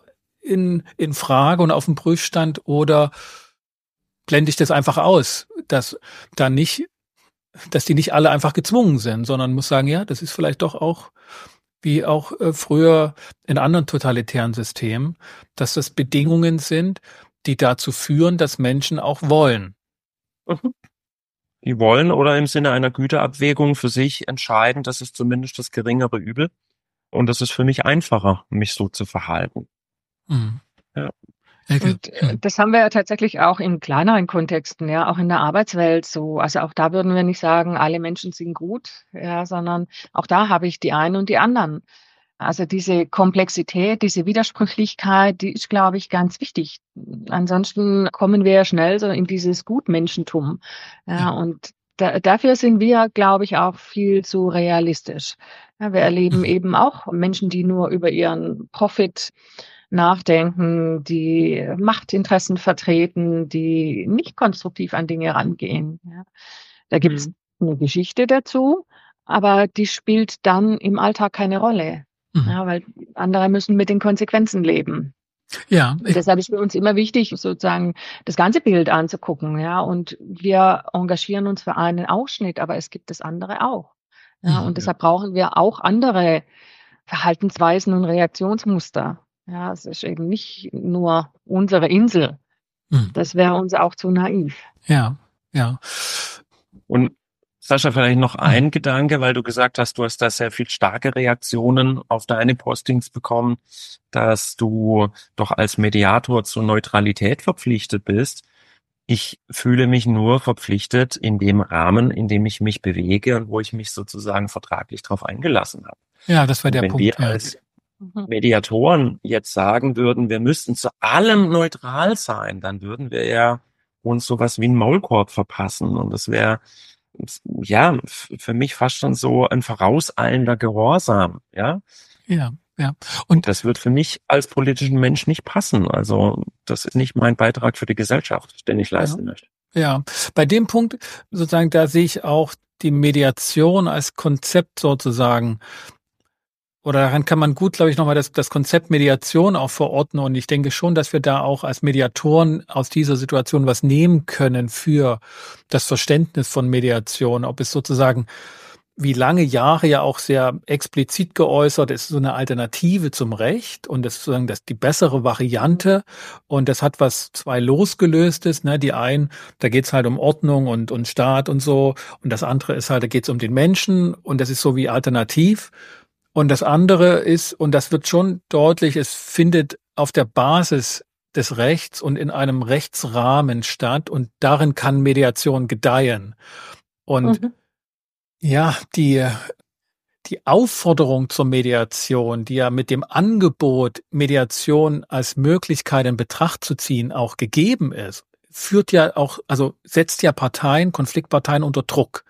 in Frage und auf den Prüfstand oder blende ich das einfach aus, da nicht, dass die nicht alle einfach gezwungen sind, sondern muss sagen, ja, das ist vielleicht doch auch wie auch früher in anderen totalitären Systemen, dass das Bedingungen sind, die dazu führen, dass Menschen auch wollen. Mhm. Die wollen oder im Sinne einer Güterabwägung für sich entscheiden, das ist zumindest das geringere Übel. Und das ist für mich einfacher, mich so zu verhalten. Hm. Ja. Elke. Und das haben wir ja tatsächlich auch in kleineren Kontexten, ja, auch in der Arbeitswelt so. Also auch da würden wir nicht sagen, alle Menschen sind gut, ja, sondern auch da habe ich die einen und die anderen. Also diese Komplexität, diese Widersprüchlichkeit, die ist, glaube ich, ganz wichtig. Ansonsten kommen wir ja schnell so in dieses Gutmenschentum. Ja, Ja. und dafür sind wir, glaube ich, auch viel zu realistisch. Ja, wir erleben eben auch Menschen, die nur über ihren Profit nachdenken, die Machtinteressen vertreten, die nicht konstruktiv an Dinge rangehen. Ja. Da gibt es eine Geschichte dazu, aber die spielt dann im Alltag keine Rolle. Ja, weil andere müssen mit den Konsequenzen leben. Ja, Und deshalb ist für uns immer wichtig, sozusagen das ganze Bild anzugucken. Ja, und wir engagieren uns für einen Ausschnitt, aber es gibt das andere auch. Ja, und deshalb brauchen wir auch andere Verhaltensweisen und Reaktionsmuster. Ja, es ist eben nicht nur unsere Insel. Das wäre uns auch zu naiv. Ja, ja. Und Sascha, vielleicht noch ein Gedanke, weil du gesagt hast, du hast da sehr viel starke Reaktionen auf deine Postings bekommen, dass du doch als Mediator zur Neutralität verpflichtet bist. Ich fühle mich nur verpflichtet in dem Rahmen, in dem ich mich bewege und wo ich mich sozusagen vertraglich darauf eingelassen habe. Ja, das war Und der wenn Punkt. wir als Mediatoren jetzt sagen würden, wir müssten zu allem neutral sein, dann würden wir ja uns sowas wie einen Maulkorb verpassen. Und das wäre ja für mich fast schon so ein vorauseilender Gehorsam, ja. Ja, ja. Und das wird für mich als politischen Mensch nicht passen. Also das ist nicht mein Beitrag für die Gesellschaft, den ich leisten möchte. Ja, bei dem Punkt sozusagen, da sehe ich auch die Mediation als Konzept sozusagen. Oder daran kann man gut, glaube ich, nochmal das Konzept Mediation auch verordnen. Und ich denke schon, dass wir da auch als Mediatoren aus dieser Situation was nehmen können für das Verständnis von Mediation. Ob es sozusagen wie lange Jahre ja auch sehr explizit geäußert ist, so eine Alternative zum Recht. Und das ist sozusagen die bessere Variante. Und das hat was zwei losgelöstes, ne? Die einen, da geht's halt um Ordnung und Staat und so. Und das andere ist halt, da geht's um den Menschen. Und das ist so wie alternativ. Und das andere ist, und das wird schon deutlich, es findet auf der Basis des Rechts und in einem Rechtsrahmen statt und darin kann Mediation gedeihen. Und ja, die Aufforderung zur Mediation, die ja mit dem Angebot, Mediation als Möglichkeit in Betracht zu ziehen, auch gegeben ist, führt ja auch, also setzt ja Konfliktparteien unter Druck.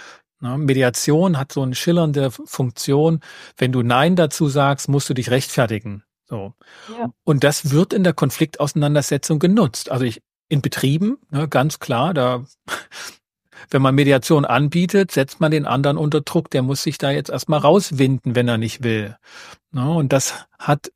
Mediation hat so eine schillernde Funktion. Wenn du Nein dazu sagst, musst du dich rechtfertigen. So. Ja. Und das wird in der Konfliktauseinandersetzung genutzt. Also in Betrieben, ganz klar, wenn man Mediation anbietet, setzt man den anderen unter Druck. Der muss sich da jetzt erstmal rauswinden, wenn er nicht will. Und das hat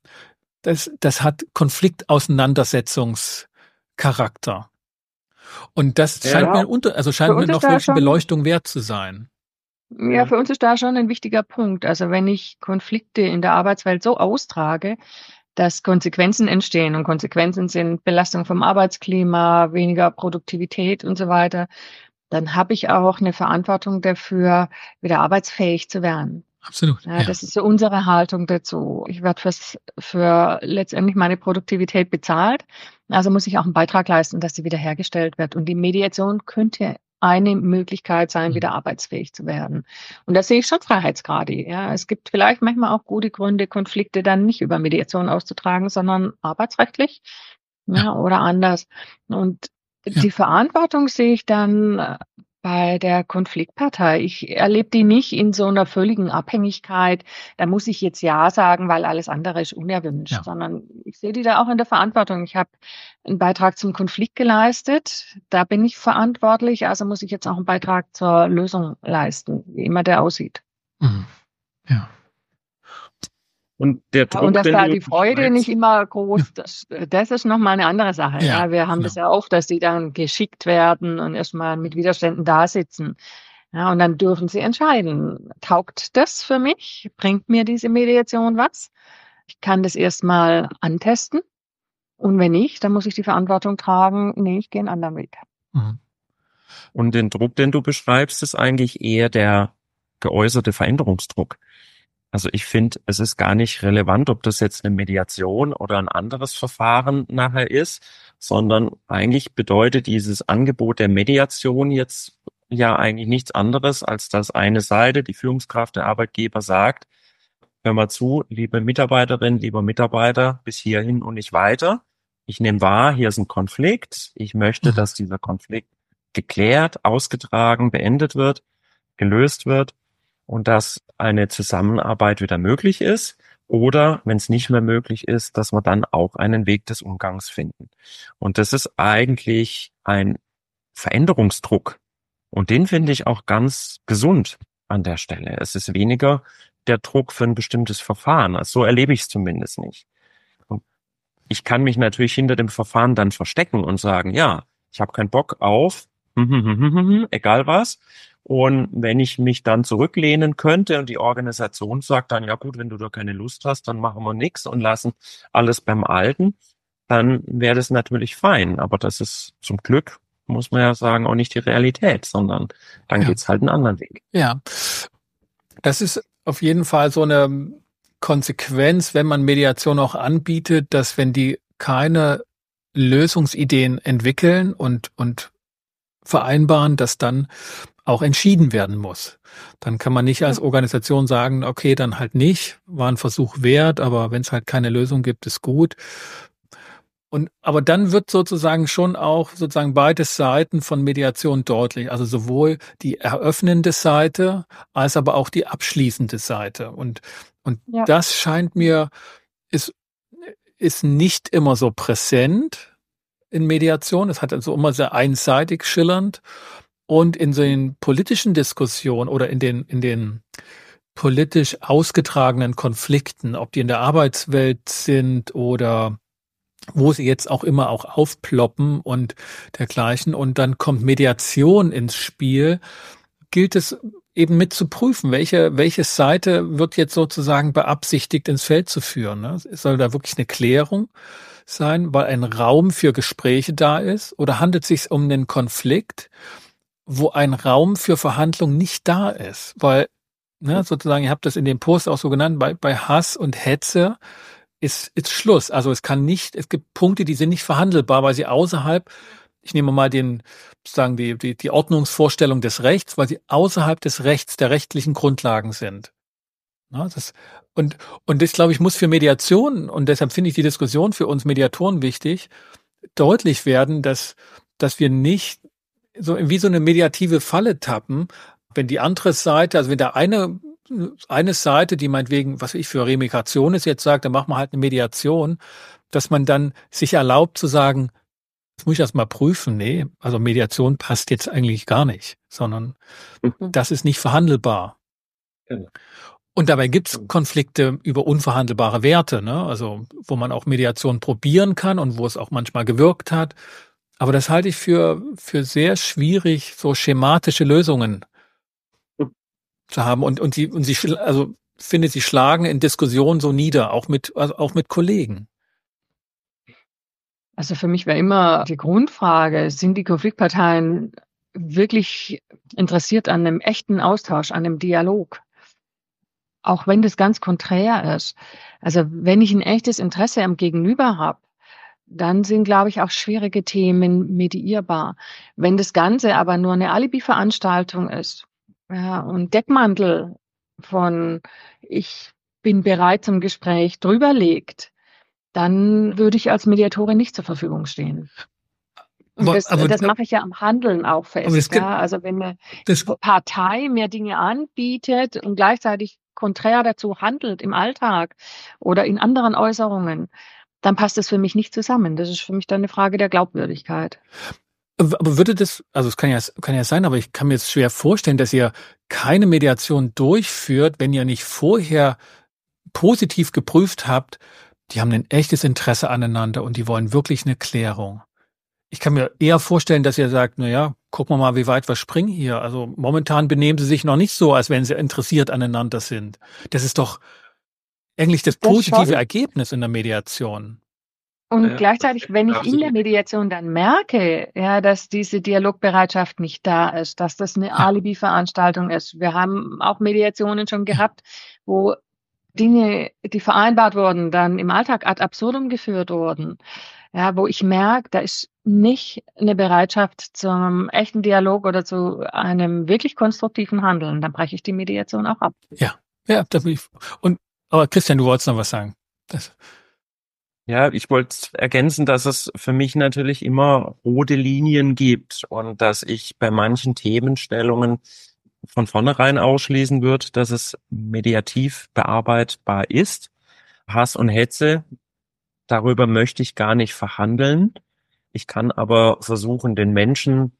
Konfliktauseinandersetzungscharakter. Und das scheint mir noch wirklich Beleuchtung wert zu sein. Ja, für uns ist da schon ein wichtiger Punkt. Also wenn ich Konflikte in der Arbeitswelt so austrage, dass Konsequenzen entstehen und Konsequenzen sind Belastung vom Arbeitsklima, weniger Produktivität und so weiter, dann habe ich auch eine Verantwortung dafür, wieder arbeitsfähig zu werden. Absolut. Ja, das ist so unsere Haltung dazu. Ich werde für letztendlich meine Produktivität bezahlt. Also muss ich auch einen Beitrag leisten, dass sie wiederhergestellt wird. Und die Mediation könnte eine Möglichkeit sein, wieder arbeitsfähig zu werden. Und da sehe ich schon Freiheitsgrade. Ja, es gibt vielleicht manchmal auch gute Gründe, Konflikte dann nicht über Mediation auszutragen, sondern arbeitsrechtlich, Ja, ja, oder anders. Und ja, die Verantwortung sehe ich dann bei der Konfliktpartei. Ich erlebe die nicht in so einer völligen Abhängigkeit. Da muss ich jetzt ja sagen, weil alles andere ist unerwünscht, ja. sondern ich sehe die da auch in der Verantwortung. Ich habe einen Beitrag zum Konflikt geleistet. Da bin ich verantwortlich, also muss ich jetzt auch einen Beitrag zur Lösung leisten, wie immer der aussieht. Mhm. Ja. Und der Ja, und Druck, dass den da du die Freude nicht beschreibst, immer Ja, groß, das ist noch mal eine andere Sache. ja, Ja, wir haben genau. das ja oft, dass die dann geschickt werden und erstmal mit Widerständen da sitzen. Ja, und dann dürfen sie entscheiden, taugt das für mich? Bringt mir diese Mediation was? Ich kann das erstmal antesten. Und wenn nicht, dann muss ich die Verantwortung tragen, nee, ich gehe einen anderen Weg. Mhm. und den Druck, den du beschreibst, ist eigentlich eher der geäußerte Veränderungsdruck. Also ich finde, es ist gar nicht relevant, ob das jetzt eine Mediation oder ein anderes Verfahren nachher ist, sondern eigentlich bedeutet dieses Angebot der Mediation jetzt ja eigentlich nichts anderes, als dass eine Seite, die Führungskraft, der Arbeitgeber sagt, hör mal zu, liebe Mitarbeiterin, lieber Mitarbeiter, bis hierhin und nicht weiter. Ich nehme wahr, hier ist ein Konflikt. Ich möchte, Mhm. dass dieser Konflikt geklärt, ausgetragen, beendet wird, gelöst wird und dass eine Zusammenarbeit wieder möglich ist. Oder wenn es nicht mehr möglich ist, dass wir dann auch einen Weg des Umgangs finden. Und das ist eigentlich ein Veränderungsdruck. Und den finde ich auch ganz gesund an der Stelle. Es ist weniger der Druck für ein bestimmtes Verfahren. Also so erlebe ich es zumindest nicht. Und ich kann mich natürlich hinter dem Verfahren dann verstecken und sagen, ja, ich habe keinen Bock auf, egal was. Und wenn ich mich dann zurücklehnen könnte und die Organisation sagt dann, ja gut, wenn du da keine Lust hast, dann machen wir nichts und lassen alles beim Alten, dann wäre das natürlich fein. Aber das ist zum Glück, muss man ja sagen, auch nicht die Realität, sondern dann Ja, geht's halt einen anderen Weg. ja. Das ist auf jeden Fall so eine Konsequenz, wenn man Mediation auch anbietet, dass wenn die keine Lösungsideen entwickeln und vereinbaren, dass dann auch entschieden werden muss. Dann kann man nicht als Organisation sagen, okay, dann halt nicht, war ein Versuch wert, aber wenn es halt keine Lösung gibt, ist gut. Aber dann wird sozusagen schon auch sozusagen beide Seiten von Mediation deutlich, also sowohl die eröffnende Seite als aber auch die abschließende Seite. Und Ja. das scheint mir, ist nicht immer so präsent in Mediation. Es hat also immer sehr einseitig schillernd. Und in so den politischen Diskussionen oder in den politisch ausgetragenen Konflikten, ob die in der Arbeitswelt sind oder wo sie jetzt auch immer auch aufploppen und dergleichen. Und dann kommt Mediation ins Spiel, gilt es eben mit zu prüfen, welche Seite wird jetzt sozusagen beabsichtigt, ins Feld zu führen. Ne? Soll da wirklich eine Klärung sein, weil ein Raum für Gespräche da ist? Oder handelt es sich um einen Konflikt, wo ein Raum für Verhandlung nicht da ist? Weil, ne, sozusagen, ihr habt das in dem Post auch so genannt, bei Hass und Hetze ist Schluss. Also es gibt Punkte, die sind nicht verhandelbar, weil sie außerhalb, ich nehme mal sozusagen die Ordnungsvorstellung des Rechts, weil sie außerhalb des Rechts, der rechtlichen Grundlagen sind. Ja, und das, glaube ich, muss für Mediation, und deshalb finde ich die Diskussion für uns Mediatoren wichtig, deutlich werden, dass wir nicht so wie so eine mediative Falle tappen, wenn die andere Seite, also wenn der eine Seite, die meinetwegen, was weiß ich, für Remigration ist, jetzt sagt, dann machen wir halt eine Mediation, dass man dann sich erlaubt zu sagen, das muss ich erst mal prüfen. Nee, also Mediation passt jetzt eigentlich gar nicht, sondern das ist nicht verhandelbar. Genau. Und dabei gibt's Konflikte über unverhandelbare Werte, ne? Also wo man auch Mediation probieren kann und wo es auch manchmal gewirkt hat. Aber das halte ich für sehr schwierig, so schematische Lösungen zu haben. Und sie, also finde, sie schlagen in Diskussionen so nieder, auch mit Kollegen. Also für mich war immer die Grundfrage, sind die Konfliktparteien wirklich interessiert an einem echten Austausch, an einem Dialog? Auch wenn das ganz konträr ist. Also wenn ich ein echtes Interesse am Gegenüber habe, dann sind, glaube ich, auch schwierige Themen mediierbar. Wenn das Ganze aber nur eine Alibi-Veranstaltung ist, ja, und Deckmantel von ich bin bereit zum Gespräch drüber legt, dann würde ich als Mediatorin nicht zur Verfügung stehen. Und das mache ich ja am Handeln auch fest. Ja? Also wenn eine Partei mir Dinge anbietet und gleichzeitig konträr dazu handelt im Alltag oder in anderen Äußerungen, dann passt das für mich nicht zusammen. Das ist für mich dann eine Frage der Glaubwürdigkeit. Aber würde das, also es kann ja sein, aber ich kann mir jetzt schwer vorstellen, dass ihr keine Mediation durchführt, wenn ihr nicht vorher positiv geprüft habt, die haben ein echtes Interesse aneinander und die wollen wirklich eine Klärung. Ich kann mir eher vorstellen, dass ihr sagt, naja, gucken wir mal, wie weit wir springen hier. Also momentan benehmen sie sich noch nicht so, als wenn sie interessiert aneinander sind. Das ist doch eigentlich das positive Ergebnis in der Mediation. Und gleichzeitig, wenn ich in der Mediation dann merke, ja, dass diese Dialogbereitschaft nicht da ist, dass das eine Alibi-Veranstaltung ist. Wir haben auch Mediationen schon gehabt, wo Dinge, die vereinbart wurden, dann im Alltag ad absurdum geführt wurden. Ja, wo ich merke, da ist nicht eine Bereitschaft zum echten Dialog oder zu einem wirklich konstruktiven Handeln. Dann breche ich die Mediation auch ab. Ja, da bin ich. Aber Christian, du wolltest noch was sagen. Ja, ich wollte ergänzen, dass es für mich natürlich immer rote Linien gibt und dass ich bei manchen Themenstellungen von vornherein ausschließen würde, dass es mediativ bearbeitbar ist. Hass und Hetze, darüber möchte ich gar nicht verhandeln. Ich kann aber versuchen, den Menschen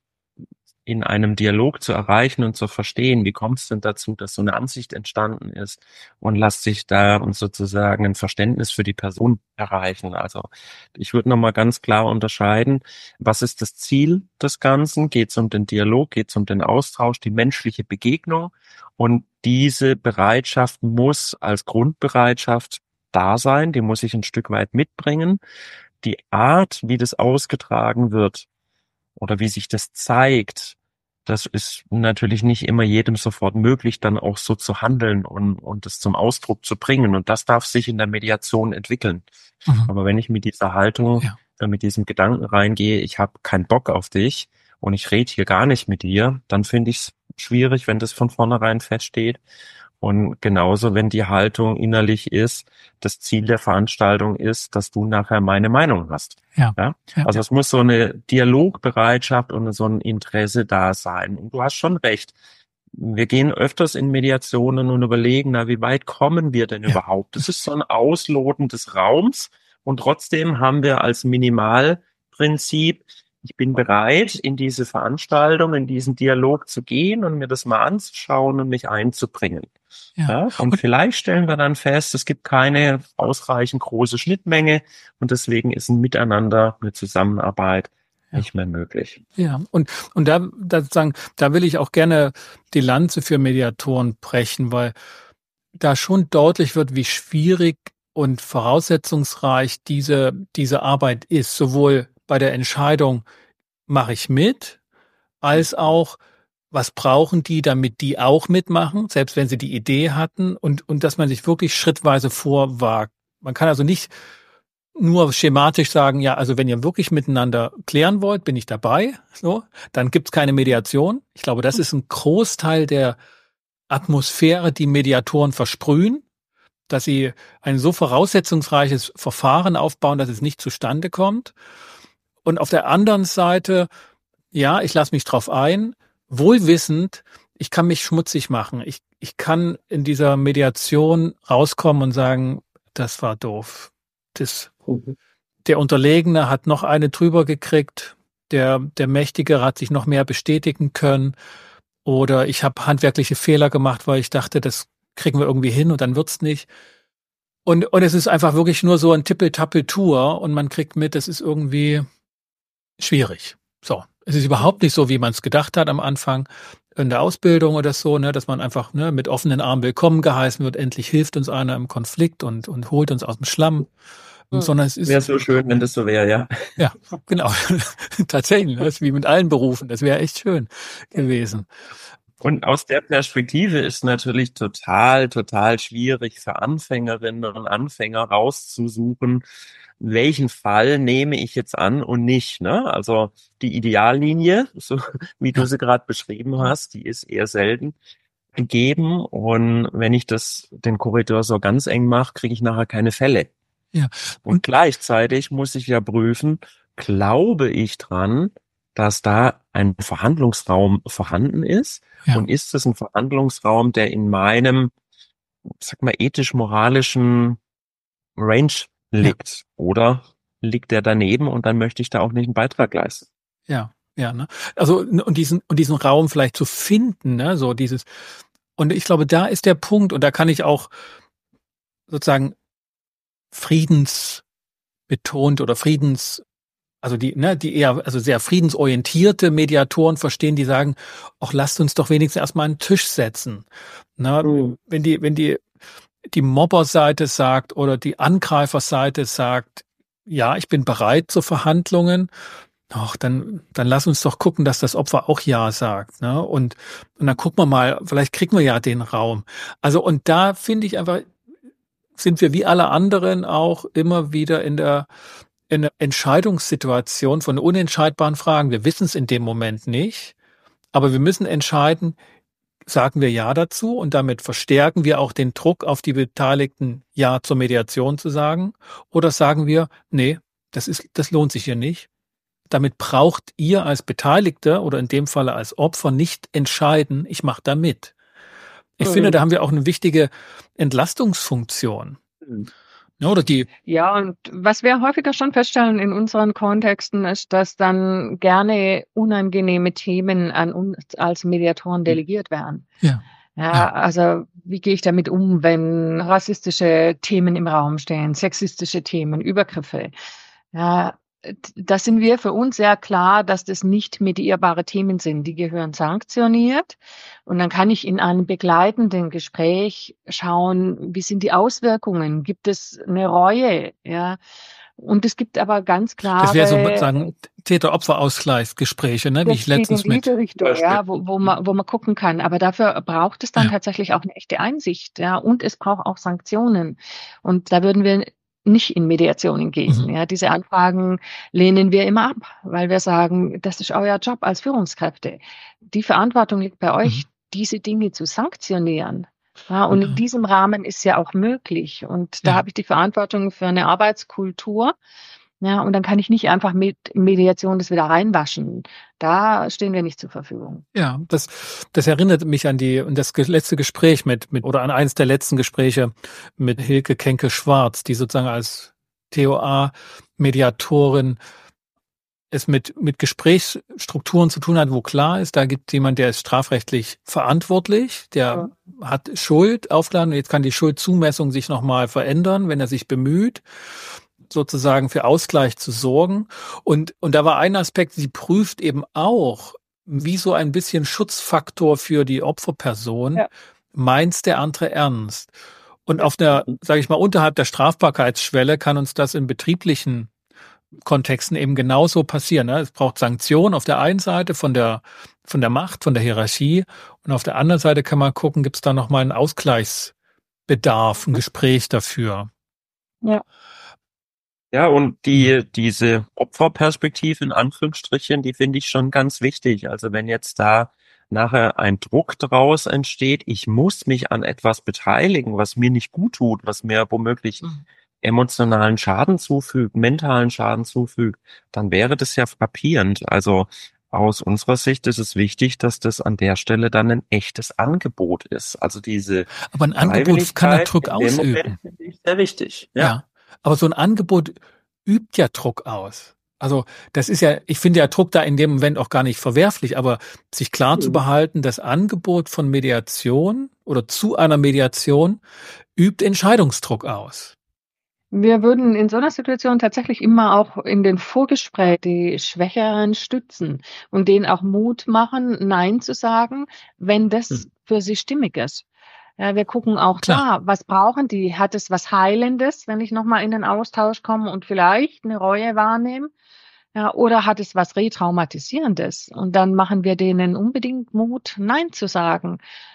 in einem Dialog zu erreichen und zu verstehen, wie kommt es denn dazu, dass so eine Ansicht entstanden ist, und lässt sich da sozusagen ein Verständnis für die Person erreichen. Also ich würde nochmal ganz klar unterscheiden, was ist das Ziel des Ganzen? Geht es um den Dialog, geht es um den Austausch, die menschliche Begegnung, und diese Bereitschaft muss als Grundbereitschaft da sein, die muss ich ein Stück weit mitbringen. Die Art, wie das ausgetragen wird oder wie sich das zeigt, das ist natürlich nicht immer jedem sofort möglich, dann auch so zu handeln und das zum Ausdruck zu bringen. Und das darf sich in der Mediation entwickeln. Aber wenn ich mit dieser Haltung, mit diesem Gedanken reingehe, ich habe keinen Bock auf dich und ich rede hier gar nicht mit dir, dann finde ich es schwierig, wenn das von vornherein feststeht. Und genauso, wenn die Haltung innerlich ist, das Ziel der Veranstaltung ist, dass du nachher meine Meinung hast. Ja? Also es muss so eine Dialogbereitschaft und so ein Interesse da sein. Und du hast schon recht. Wir gehen öfters in Mediationen und überlegen, na, wie weit kommen wir denn überhaupt? Das ist so ein Ausloten des Raums. Und trotzdem haben wir als Minimalprinzip, ich bin bereit, in diese Veranstaltung, in diesen Dialog zu gehen und mir das mal anzuschauen und mich einzubringen. Ja, und vielleicht stellen wir dann fest, es gibt keine ausreichend große Schnittmenge und deswegen ist ein Miteinander, eine Zusammenarbeit nicht mehr möglich. Ja, und da sagen, da will ich auch gerne die Lanze für Mediatoren brechen, weil da schon deutlich wird, wie schwierig und voraussetzungsreich diese Arbeit ist, sowohl bei der Entscheidung, mache ich mit, als auch, was brauchen die, damit die auch mitmachen, selbst wenn sie die Idee hatten, und dass man sich wirklich schrittweise vorwagt. Man kann also nicht nur schematisch sagen, ja, also wenn ihr wirklich miteinander klären wollt, bin ich dabei, so, dann gibt's keine Mediation. Ich glaube, das ist ein Großteil der Atmosphäre, die Mediatoren versprühen, dass sie ein so voraussetzungsreiches Verfahren aufbauen, dass es nicht zustande kommt. Und auf der anderen Seite, ja, ich lasse mich drauf ein, wohl wissend, ich kann mich schmutzig machen. Ich kann in dieser Mediation rauskommen und sagen, das war doof. Der Unterlegene hat noch eine drüber gekriegt, der Mächtigere hat sich noch mehr bestätigen können, oder ich habe handwerkliche Fehler gemacht, weil ich dachte, das kriegen wir irgendwie hin und dann wird's nicht. Und es ist einfach wirklich nur so ein Tippel-Tappel-Tour und man kriegt mit, das ist irgendwie schwierig. So, es ist überhaupt nicht so, wie man es gedacht hat am Anfang in der Ausbildung oder so, ne, dass man einfach mit offenen Armen willkommen geheißen wird. Endlich hilft uns einer im Konflikt und holt uns aus dem Schlamm. Sondern es ist, wäre so schön, wenn das so wäre, ja. Ja, genau. Tatsächlich, das ist wie mit allen Berufen. Das wäre echt schön gewesen. Und aus der Perspektive ist natürlich total schwierig für Anfängerinnen und Anfänger rauszusuchen, welchen Fall nehme ich jetzt an und nicht, ne? Also die Ideallinie, so wie du Ja. sie gerade beschrieben hast, die ist eher selten gegeben. Und wenn ich den Korridor so ganz eng mache, kriege ich nachher keine Fälle. Ja. Und gleichzeitig muss ich ja prüfen, glaube ich dran, dass da ein Verhandlungsraum vorhanden ist? Ja. Und ist es ein Verhandlungsraum, der in meinem, sag mal, ethisch-moralischen Range liegt? Oder liegt der daneben und dann möchte ich da auch nicht einen Beitrag leisten? Ja, ja, ne? Also, und diesen Raum vielleicht zu finden, ne, so dieses, und ich glaube, da ist der Punkt, und da kann ich auch sozusagen friedensbetont oder also die eher, also sehr friedensorientierte Mediatoren verstehen, die sagen, ach, lasst uns doch wenigstens erstmal einen Tisch setzen. Ne? Wenn die Mobberseite sagt oder die Angreiferseite sagt, ja, ich bin bereit zu Verhandlungen, ach, dann lass uns doch gucken, dass das Opfer auch Ja sagt, ne? Und dann gucken wir mal, vielleicht kriegen wir ja den Raum. Also, und da finde ich einfach, sind wir wie alle anderen auch immer wieder in der Entscheidungssituation von unentscheidbaren Fragen. Wir wissen es in dem Moment nicht, aber wir müssen entscheiden, sagen wir Ja dazu, und damit verstärken wir auch den Druck auf die Beteiligten, Ja zur Mediation zu sagen, oder sagen wir, nee, das lohnt sich hier nicht. Damit braucht ihr als Beteiligter oder in dem Falle als Opfer nicht entscheiden, ich mache da mit. Ich finde, da haben wir auch eine wichtige Entlastungsfunktion. Ja, oder die. Ja, und was wir häufiger schon feststellen in unseren Kontexten ist, dass dann gerne unangenehme Themen an uns als Mediatoren delegiert werden. Ja. Ja, also wie gehe ich damit um, wenn rassistische Themen im Raum stehen, sexistische Themen, Übergriffe? Ja, da sind wir für uns sehr klar, dass das nicht mediierbare Themen sind. Die gehören sanktioniert. Und dann kann ich in einem begleitenden Gespräch schauen, wie sind die Auswirkungen? Gibt es eine Reue? Ja. Und es gibt aber ganz klare. Das wäre so sozusagen Täter-Opfer-Ausgleichsgespräche, ne, wie ich letztens geht in diese Richtung, ja, wo man gucken kann. Aber dafür braucht es dann tatsächlich auch eine echte Einsicht, ja. Und es braucht auch Sanktionen. Und da würden wir nicht in Mediationen gehen. Ja, diese Anfragen lehnen wir immer ab, weil wir sagen, das ist euer Job als Führungskräfte. Die Verantwortung liegt bei euch, diese Dinge zu sanktionieren. Ja, und in diesem Rahmen ist ja auch möglich. Und da habe ich die Verantwortung für eine Arbeitskultur. Ja, und dann kann ich nicht einfach mit Mediation das wieder reinwaschen. Da stehen wir nicht zur Verfügung. Ja, das erinnert mich an das letzte Gespräch oder an eines der letzten Gespräche mit Hilke Kenke-Schwarz, die sozusagen als TOA-Mediatorin es mit Gesprächsstrukturen zu tun hat, wo klar ist, da gibt es jemand, der ist strafrechtlich verantwortlich, der hat Schuld aufgeladen, und jetzt kann die Schuldzumessung sich nochmal verändern, wenn er sich bemüht, sozusagen für Ausgleich zu sorgen. Und da war ein Aspekt, sie prüft eben auch, wie so ein bisschen Schutzfaktor für die Opferperson, meint's der andere ernst. Und auf der, sage ich mal, unterhalb der Strafbarkeitsschwelle kann uns das in betrieblichen Kontexten eben genauso passieren. Ne? Es braucht Sanktionen auf der einen Seite von der Macht, von der Hierarchie, und auf der anderen Seite kann man gucken, gibt es da nochmal einen Ausgleichsbedarf, ein Gespräch dafür. Ja. Ja, und diese Opferperspektive in Anführungsstrichen, die finde ich schon ganz wichtig. Also wenn jetzt da nachher ein Druck draus entsteht, ich muss mich an etwas beteiligen, was mir nicht gut tut, was mir womöglich emotionalen Schaden zufügt, mentalen Schaden zufügt, dann wäre das ja frappierend. Also aus unserer Sicht ist es wichtig, dass das an der Stelle dann ein echtes Angebot ist. Also aber ein Angebot kann ja Druck ausüben. Finde ich sehr wichtig. Ja. Aber so ein Angebot übt ja Druck aus. Also das ist ja, ich finde ja Druck da in dem Moment auch gar nicht verwerflich, aber sich klar zu behalten, das Angebot von Mediation oder zu einer Mediation übt Entscheidungsdruck aus. Wir würden in so einer Situation tatsächlich immer auch in den Vorgesprächen die Schwächeren stützen und denen auch Mut machen, Nein zu sagen, wenn das für sie stimmig ist. Ja, wir gucken auch da, was brauchen die? Hat es was Heilendes, wenn ich nochmal in den Austausch komme und vielleicht eine Reue wahrnehme? Ja, oder hat es was Retraumatisierendes? Und dann machen wir denen unbedingt Mut, Nein zu sagen.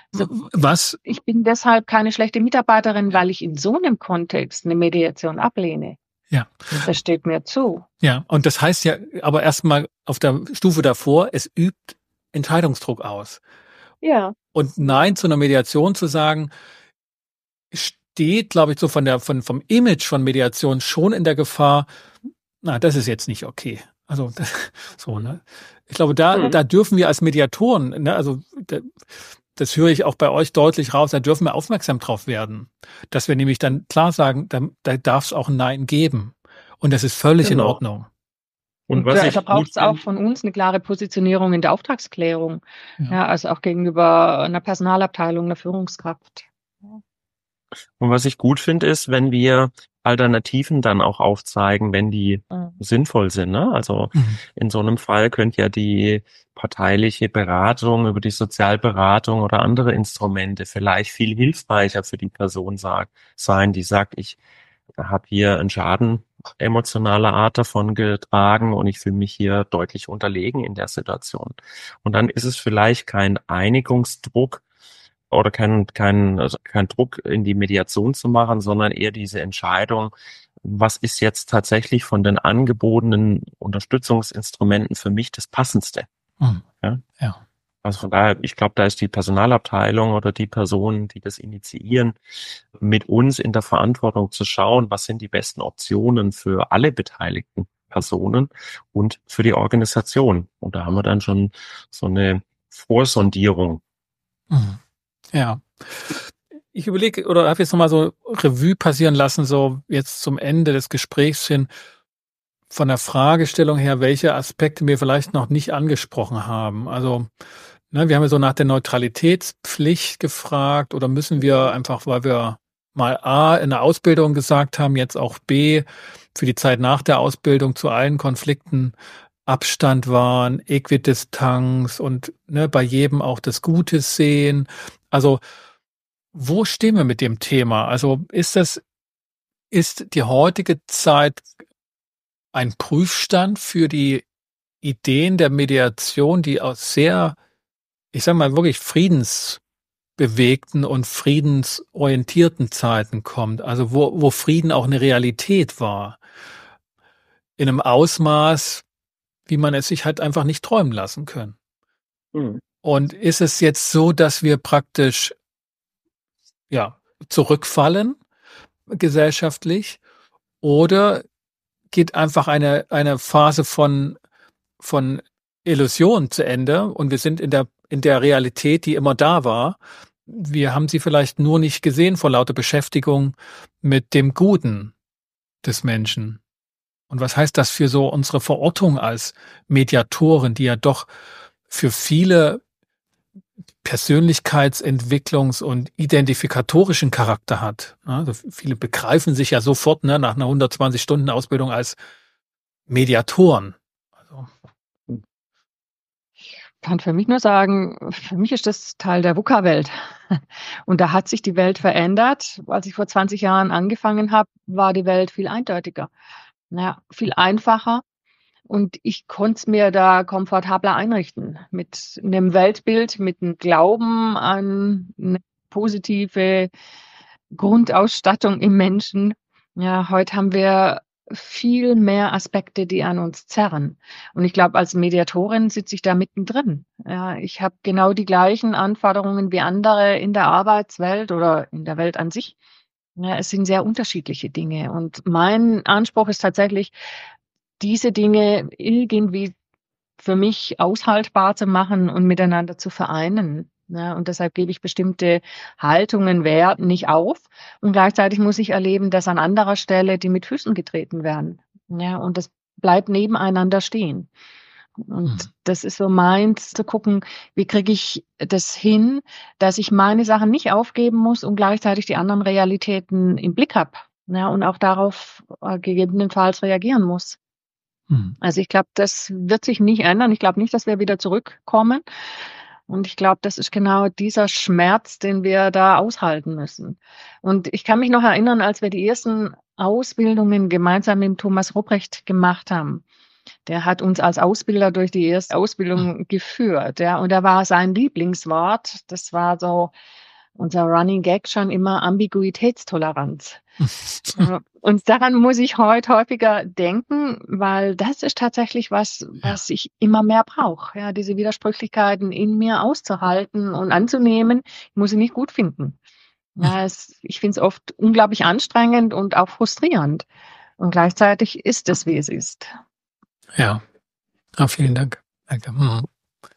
Also, ich bin deshalb keine schlechte Mitarbeiterin, weil ich in so einem Kontext eine Mediation ablehne. Ja. Das steht mir zu. Ja, und das heißt ja aber erstmal auf der Stufe davor, es übt Entscheidungsdruck aus. Ja. Und Nein zu einer Mediation zu sagen, steht, glaube ich, so vom Image von Mediation schon in der Gefahr, na, das ist jetzt nicht okay. Also so, ne? Ich glaube, da dürfen wir als Mediatoren, ne, also das höre ich auch bei euch deutlich raus, da dürfen wir aufmerksam drauf werden, dass wir nämlich dann klar sagen, da darf es auch ein Nein geben. Und das ist völlig in Ordnung. Und was da braucht es auch von uns eine klare Positionierung in der Auftragsklärung. Ja, also auch gegenüber einer Personalabteilung, einer Führungskraft. Und was ich gut finde, ist, wenn wir Alternativen dann auch aufzeigen, wenn die sinnvoll sind. Ne? Also in so einem Fall könnte ja die parteiliche Beratung über die Sozialberatung oder andere Instrumente vielleicht viel hilfreicher für die Person sein, die sagt, ich habe hier einen Schaden emotionaler Art davon getragen und ich fühle mich hier deutlich unterlegen in der Situation. Und dann ist es vielleicht kein Einigungsdruck oder kein Druck in die Mediation zu machen, sondern eher diese Entscheidung, was ist jetzt tatsächlich von den angebotenen Unterstützungsinstrumenten für mich das Passendste. Ja. Also von daher, ich glaube, da ist die Personalabteilung oder die Personen, die das initiieren, mit uns in der Verantwortung zu schauen, was sind die besten Optionen für alle beteiligten Personen und für die Organisation. Und da haben wir dann schon so eine Vorsondierung. Ja. Ich überlege oder habe jetzt nochmal so Revue passieren lassen, so jetzt zum Ende des Gesprächs hin, von der Fragestellung her, welche Aspekte wir vielleicht noch nicht angesprochen haben. Also, ne, wir haben ja so nach der Neutralitätspflicht gefragt oder müssen wir einfach, weil wir mal A in der Ausbildung gesagt haben, jetzt auch B für die Zeit nach der Ausbildung zu allen Konflikten Abstand wahren, Äquidistanz und ne, bei jedem auch das Gute sehen. Also, wo stehen wir mit dem Thema? Also, ist die heutige Zeit ein Prüfstand für die Ideen der Mediation, die aus sehr, ich sag mal, wirklich friedensbewegten und friedensorientierten Zeiten kommt? Also, wo Frieden auch eine Realität war. In einem Ausmaß, wie man es sich halt einfach nicht träumen lassen können. Und ist es jetzt so, dass wir praktisch zurückfallen gesellschaftlich oder geht einfach eine Phase von Illusion zu Ende und wir sind in der Realität, die immer da war. Wir haben sie vielleicht nur nicht gesehen vor lauter Beschäftigung mit dem Guten des Menschen. Und was heißt das für so unsere Verortung als Mediatoren, die ja doch für viele Persönlichkeitsentwicklungs- und identifikatorischen Charakter hat. Also viele begreifen sich ja sofort nach einer 120-Stunden-Ausbildung als Mediatoren. Also. Ich kann für mich nur sagen, für mich ist das Teil der VUCA-Welt. Und da hat sich die Welt verändert. Als ich vor 20 Jahren angefangen habe, war die Welt viel eindeutiger. Viel einfacher. Und ich konnte es mir da komfortabler einrichten. Mit einem Weltbild, mit einem Glauben an eine positive Grundausstattung im Menschen. Ja, heute haben wir viel mehr Aspekte, die an uns zerren. Und ich glaube, als Mediatorin sitze ich da mittendrin. Ja, ich habe genau die gleichen Anforderungen wie andere in der Arbeitswelt oder in der Welt an sich. Ja, es sind sehr unterschiedliche Dinge. Und mein Anspruch ist tatsächlich, diese Dinge irgendwie für mich aushaltbar zu machen und miteinander zu vereinen. Ja, und deshalb gebe ich bestimmte Haltungen, Werten nicht auf. Und gleichzeitig muss ich erleben, dass an anderer Stelle die mit Füßen getreten werden. Ja, und das bleibt nebeneinander stehen. Und das ist so meins, zu gucken, wie kriege ich das hin, dass ich meine Sachen nicht aufgeben muss und gleichzeitig die anderen Realitäten im Blick habe. Ja, und auch darauf gegebenenfalls reagieren muss. Also ich glaube, das wird sich nicht ändern. Ich glaube nicht, dass wir wieder zurückkommen. Und ich glaube, das ist genau dieser Schmerz, den wir da aushalten müssen. Und ich kann mich noch erinnern, als wir die ersten Ausbildungen gemeinsam mit Thomas Rupprecht gemacht haben. Der hat uns als Ausbilder durch die erste Ausbildung geführt. Ja, und da war sein Lieblingswort, das war so unser Running Gag schon immer Ambiguitätstoleranz. Und daran muss ich heute häufiger denken, weil das ist tatsächlich was ich immer mehr brauche. Ja, diese Widersprüchlichkeiten in mir auszuhalten und anzunehmen. Ich muss sie nicht gut finden. Ja, ich finde es oft unglaublich anstrengend und auch frustrierend. Und gleichzeitig ist es, wie es ist. Ja, vielen Dank. Danke.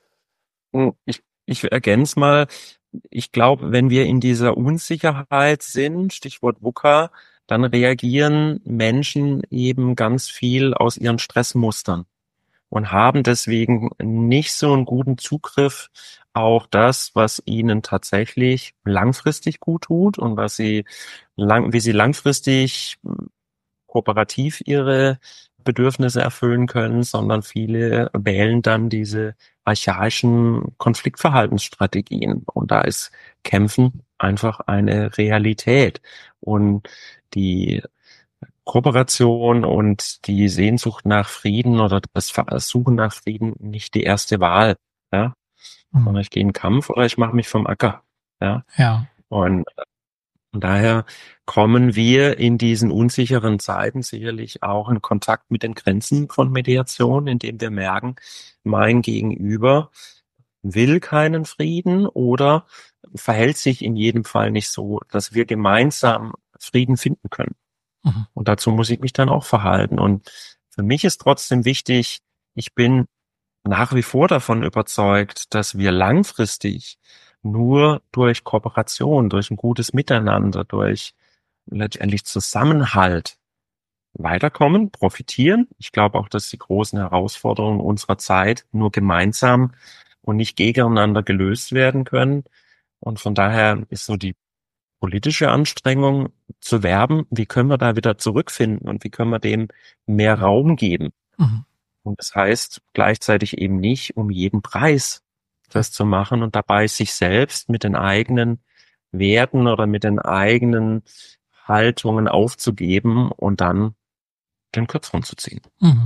Ich ergänze mal, ich glaube, wenn wir in dieser Unsicherheit sind, Stichwort VUCA, dann reagieren Menschen eben ganz viel aus ihren Stressmustern und haben deswegen nicht so einen guten Zugriff auf das, was ihnen tatsächlich langfristig gut tut und wie sie langfristig kooperativ ihre Bedürfnisse erfüllen können, sondern viele wählen dann diese archaischen Konfliktverhaltensstrategien. Und da ist Kämpfen einfach eine Realität. Und die Kooperation und die Sehnsucht nach Frieden oder das Suchen nach Frieden nicht die erste Wahl. Ja? Sondern ich gehe in den Kampf oder ich mache mich vom Acker. Ja. Und von daher kommen wir in diesen unsicheren Zeiten sicherlich auch in Kontakt mit den Grenzen von Mediation, indem wir merken, mein Gegenüber will keinen Frieden oder verhält sich in jedem Fall nicht so, dass wir gemeinsam Frieden finden können. Und dazu muss ich mich dann auch verhalten. Und für mich ist trotzdem wichtig, ich bin nach wie vor davon überzeugt, dass wir langfristig nur durch Kooperation, durch ein gutes Miteinander, durch letztendlich Zusammenhalt weiterkommen, profitieren. Ich glaube auch, dass die großen Herausforderungen unserer Zeit nur gemeinsam und nicht gegeneinander gelöst werden können. Und von daher ist so die politische Anstrengung zu werben, wie können wir da wieder zurückfinden und wie können wir dem mehr Raum geben. Und das heißt gleichzeitig eben nicht um jeden Preis das zu machen und dabei sich selbst mit den eigenen Werten oder mit den eigenen Haltungen aufzugeben und dann den Kürzeren zu ziehen.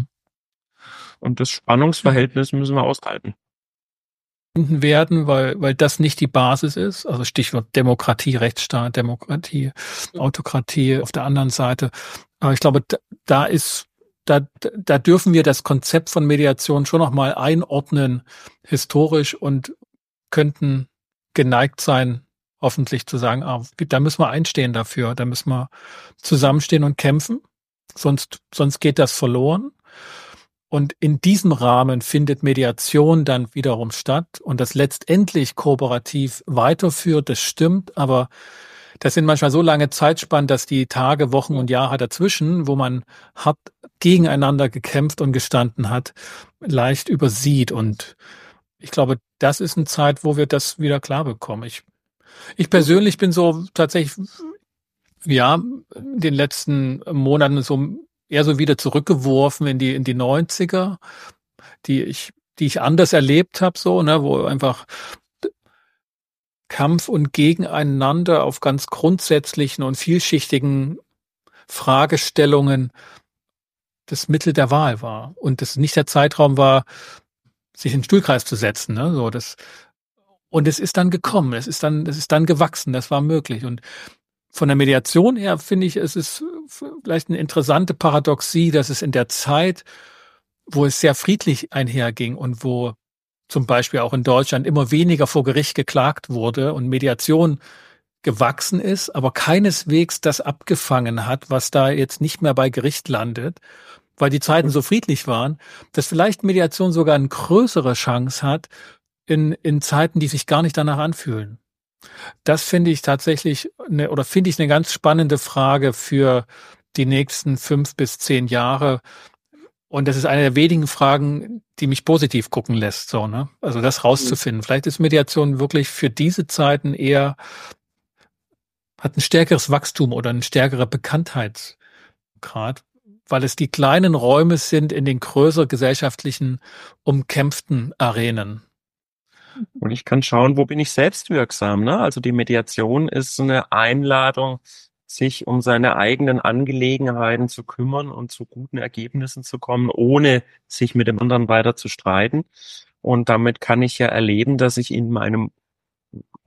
Und das Spannungsverhältnis müssen wir aushalten. Werden, weil das nicht die Basis ist. Also Stichwort Demokratie, Rechtsstaat, Demokratie, Autokratie auf der anderen Seite. Aber ich glaube, da dürfen wir das Konzept von Mediation schon noch mal einordnen, historisch, und könnten geneigt sein, hoffentlich zu sagen, da müssen wir einstehen dafür, da müssen wir zusammenstehen und kämpfen, sonst geht das verloren. Und in diesem Rahmen findet Mediation dann wiederum statt und das letztendlich kooperativ weiterführt, das stimmt, aber das sind manchmal so lange Zeitspannen, dass die Tage, Wochen und Jahre dazwischen, wo man hart gegeneinander gekämpft und gestanden hat, leicht übersieht. Und ich glaube, das ist eine Zeit, wo wir das wieder klar bekommen. Ich persönlich bin so tatsächlich, in den letzten Monaten eher so wieder zurückgeworfen in die 90er, die ich anders erlebt habe, so, ne, wo einfach Kampf und Gegeneinander auf ganz grundsätzlichen und vielschichtigen Fragestellungen das Mittel der Wahl war und das nicht der Zeitraum war, sich in den Stuhlkreis zu setzen, ne, so und es ist dann gekommen, es ist dann gewachsen, das war möglich. Und von der Mediation her finde ich, es ist vielleicht eine interessante Paradoxie, dass es in der Zeit, wo es sehr friedlich einherging und wo zum Beispiel auch in Deutschland immer weniger vor Gericht geklagt wurde und Mediation gewachsen ist, aber keineswegs das abgefangen hat, was da jetzt nicht mehr bei Gericht landet, weil die Zeiten so friedlich waren, dass vielleicht Mediation sogar eine größere Chance hat in Zeiten, die sich gar nicht danach anfühlen. Das finde ich tatsächlich eine ganz spannende Frage für die nächsten 5 bis 10 Jahre. Und das ist eine der wenigen Fragen, die mich positiv gucken lässt, so, ne? Also das rauszufinden. Vielleicht ist Mediation wirklich für diese Zeiten hat ein stärkeres Wachstum oder ein stärkerer Bekanntheitsgrad, weil es die kleinen Räume sind in den größer gesellschaftlichen umkämpften Arenen. Und ich kann schauen, wo bin ich selbst wirksam, ne? Also die Mediation ist so eine Einladung, sich um seine eigenen Angelegenheiten zu kümmern und zu guten Ergebnissen zu kommen, ohne sich mit dem anderen weiter zu streiten. Und damit kann ich ja erleben, dass ich in meinem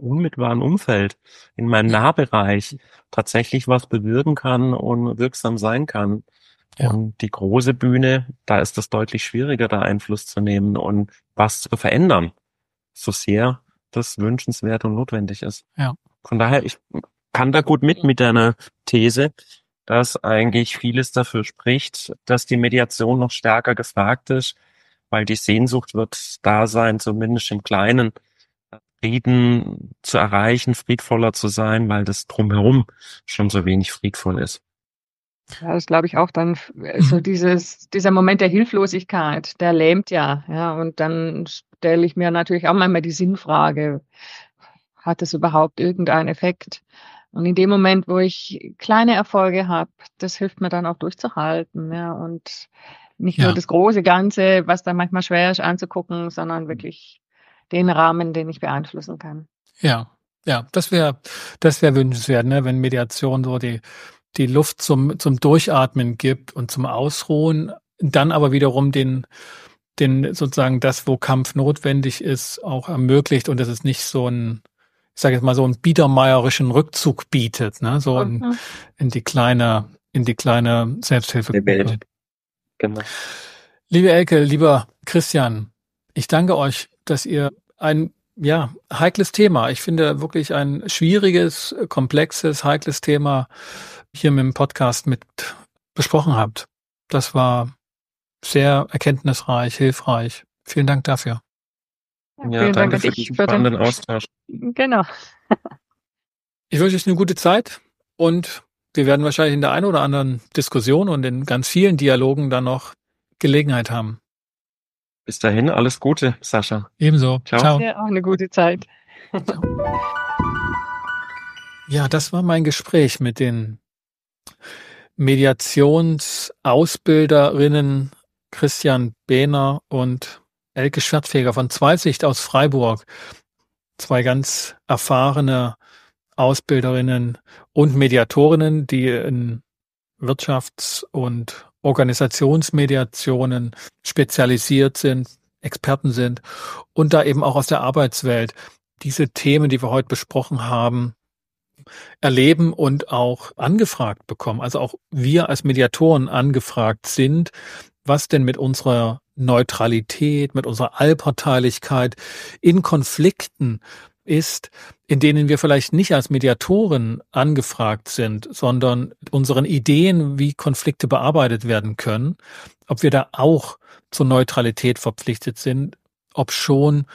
unmittelbaren Umfeld, in meinem Nahbereich tatsächlich was bewirken kann und wirksam sein kann. Ja. Und die große Bühne, da ist es deutlich schwieriger, da Einfluss zu nehmen und was zu verändern, so sehr das wünschenswert und notwendig ist. Ja. Von daher, ich kann da gut mit deiner These, dass eigentlich vieles dafür spricht, dass die Mediation noch stärker gefragt ist, weil die Sehnsucht wird da sein, zumindest im Kleinen, Frieden zu erreichen, friedvoller zu sein, weil das drumherum schon so wenig friedvoll ist. Ja, das glaube ich auch dann, so dieser Moment der Hilflosigkeit, der lähmt ja. Und dann stelle ich mir natürlich auch manchmal die Sinnfrage, hat es überhaupt irgendeinen Effekt? Und in dem Moment, wo ich kleine Erfolge habe, das hilft mir dann auch durchzuhalten, ja, und nicht nur Ja. das große Ganze, was dann manchmal schwer ist anzugucken, sondern wirklich den Rahmen, den ich beeinflussen kann. Ja, das wäre wünschenswert, ne, wenn Mediation so die Luft zum Durchatmen gibt und zum Ausruhen, dann aber wiederum den sozusagen das, wo Kampf notwendig ist, auch ermöglicht und dass es nicht so ein, ich sage jetzt mal, so einen biedermeierischen Rückzug bietet, ne, so in die kleine Selbsthilfegruppe. Genau. Liebe Elke, lieber Christian, ich danke euch, dass ihr ein heikles Thema, ich finde wirklich ein schwieriges, komplexes, heikles Thema hier mit dem Podcast mit besprochen habt. Das war sehr erkenntnisreich, hilfreich. Vielen Dank dafür. Ja, vielen danke Dank für an den dich spannenden Austausch. Genau. Ich wünsche euch eine gute Zeit und wir werden wahrscheinlich in der einen oder anderen Diskussion und in ganz vielen Dialogen dann noch Gelegenheit haben. Bis dahin, alles Gute, Sascha. Ebenso. Ciao. Ja, auch eine gute Zeit. Ja, das war mein Gespräch mit den Mediationsausbilderinnen Christian Behner und Elke Schwertfeger von Zweisicht aus Freiburg. Zwei ganz erfahrene Ausbilderinnen und Mediatorinnen, die in Wirtschafts- und Organisationsmediationen spezialisiert sind, Experten sind und da eben auch aus der Arbeitswelt diese Themen, die wir heute besprochen haben, erleben und auch angefragt bekommen. Also auch wir als Mediatoren angefragt sind, was denn mit unserer Neutralität, mit unserer Allparteilichkeit in Konflikten ist, in denen wir vielleicht nicht als Mediatoren angefragt sind, sondern unseren Ideen, wie Konflikte bearbeitet werden können, ob wir da auch zur Neutralität verpflichtet sind, ob schon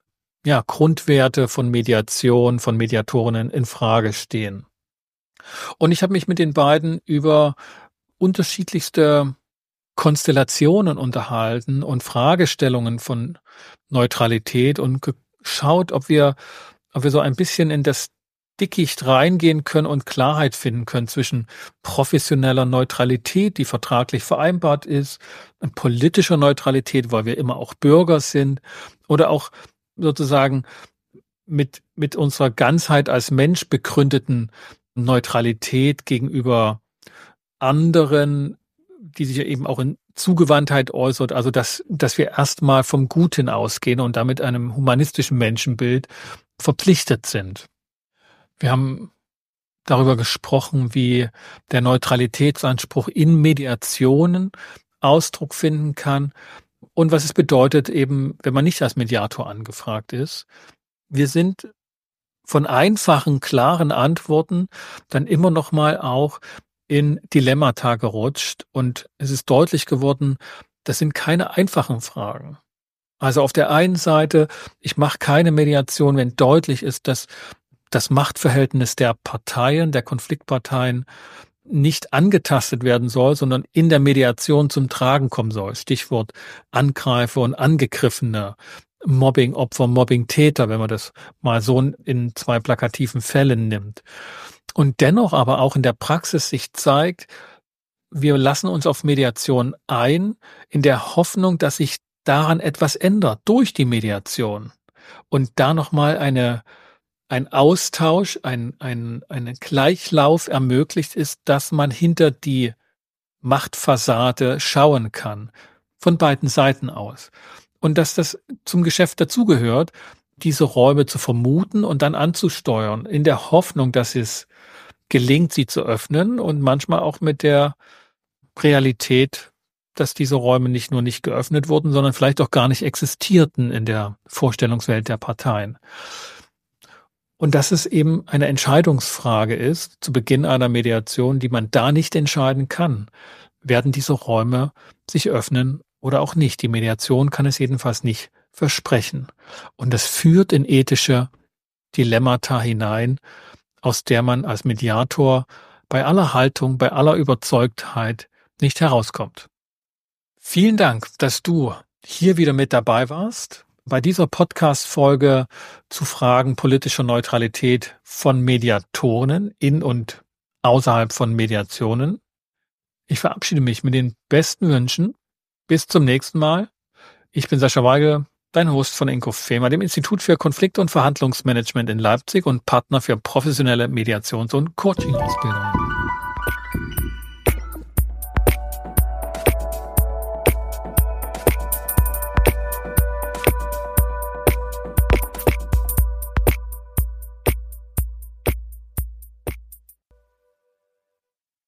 Grundwerte von Mediation, von Mediatorinnen in Frage stehen. Und ich habe mich mit den beiden über unterschiedlichste Konstellationen unterhalten und Fragestellungen von Neutralität und geschaut, ob wir so ein bisschen in das Dickicht reingehen können und Klarheit finden können zwischen professioneller Neutralität, die vertraglich vereinbart ist, und politischer Neutralität, weil wir immer auch Bürger sind, oder auch sozusagen mit unserer Ganzheit als Mensch begründeten Neutralität gegenüber anderen, die sich eben auch in Zugewandtheit äußert, also dass wir erstmal vom Guten ausgehen und damit einem humanistischen Menschenbild verpflichtet sind. Wir haben darüber gesprochen, wie der Neutralitätsanspruch in Mediationen Ausdruck finden kann und was es bedeutet eben, wenn man nicht als Mediator angefragt ist. Wir sind von einfachen, klaren Antworten dann immer noch mal auch in Dilemmata gerutscht und es ist deutlich geworden, das sind keine einfachen Fragen. Also auf der einen Seite, ich mache keine Mediation, wenn deutlich ist, dass das Machtverhältnis der Parteien, der Konfliktparteien nicht angetastet werden soll, sondern in der Mediation zum Tragen kommen soll. Stichwort Angreifer und Angegriffene, Mobbing-Opfer, Mobbing-Täter, wenn man das mal so in zwei plakativen Fällen nimmt. Und dennoch aber auch in der Praxis sich zeigt, wir lassen uns auf Mediation ein, in der Hoffnung, dass sich daran etwas ändert durch die Mediation. Und da nochmal ein Austausch, ein Gleichlauf ermöglicht ist, dass man hinter die Machtfassade schauen kann, von beiden Seiten aus. Und dass das zum Geschäft dazugehört, diese Räume zu vermuten und dann anzusteuern, in der Hoffnung, dass es gelingt, sie zu öffnen und manchmal auch mit der Realität, dass diese Räume nicht nur nicht geöffnet wurden, sondern vielleicht auch gar nicht existierten in der Vorstellungswelt der Parteien. Und dass es eben eine Entscheidungsfrage ist, zu Beginn einer Mediation, die man da nicht entscheiden kann. Werden diese Räume sich öffnen oder auch nicht? Die Mediation kann es jedenfalls nicht versprechen. Und das führt in ethische Dilemmata hinein, aus der man als Mediator bei aller Haltung, bei aller Überzeugtheit nicht herauskommt. Vielen Dank, dass du hier wieder mit dabei warst, bei dieser Podcast-Folge zu Fragen politischer Neutralität von Mediatoren in und außerhalb von Mediationen. Ich verabschiede mich mit den besten Wünschen. Bis zum nächsten Mal. Ich bin Sascha Weigel, dein Host von Inkofema, dem Institut für Konflikt- und Verhandlungsmanagement in Leipzig und Partner für professionelle Mediations- und Coaching-Ausbildungen.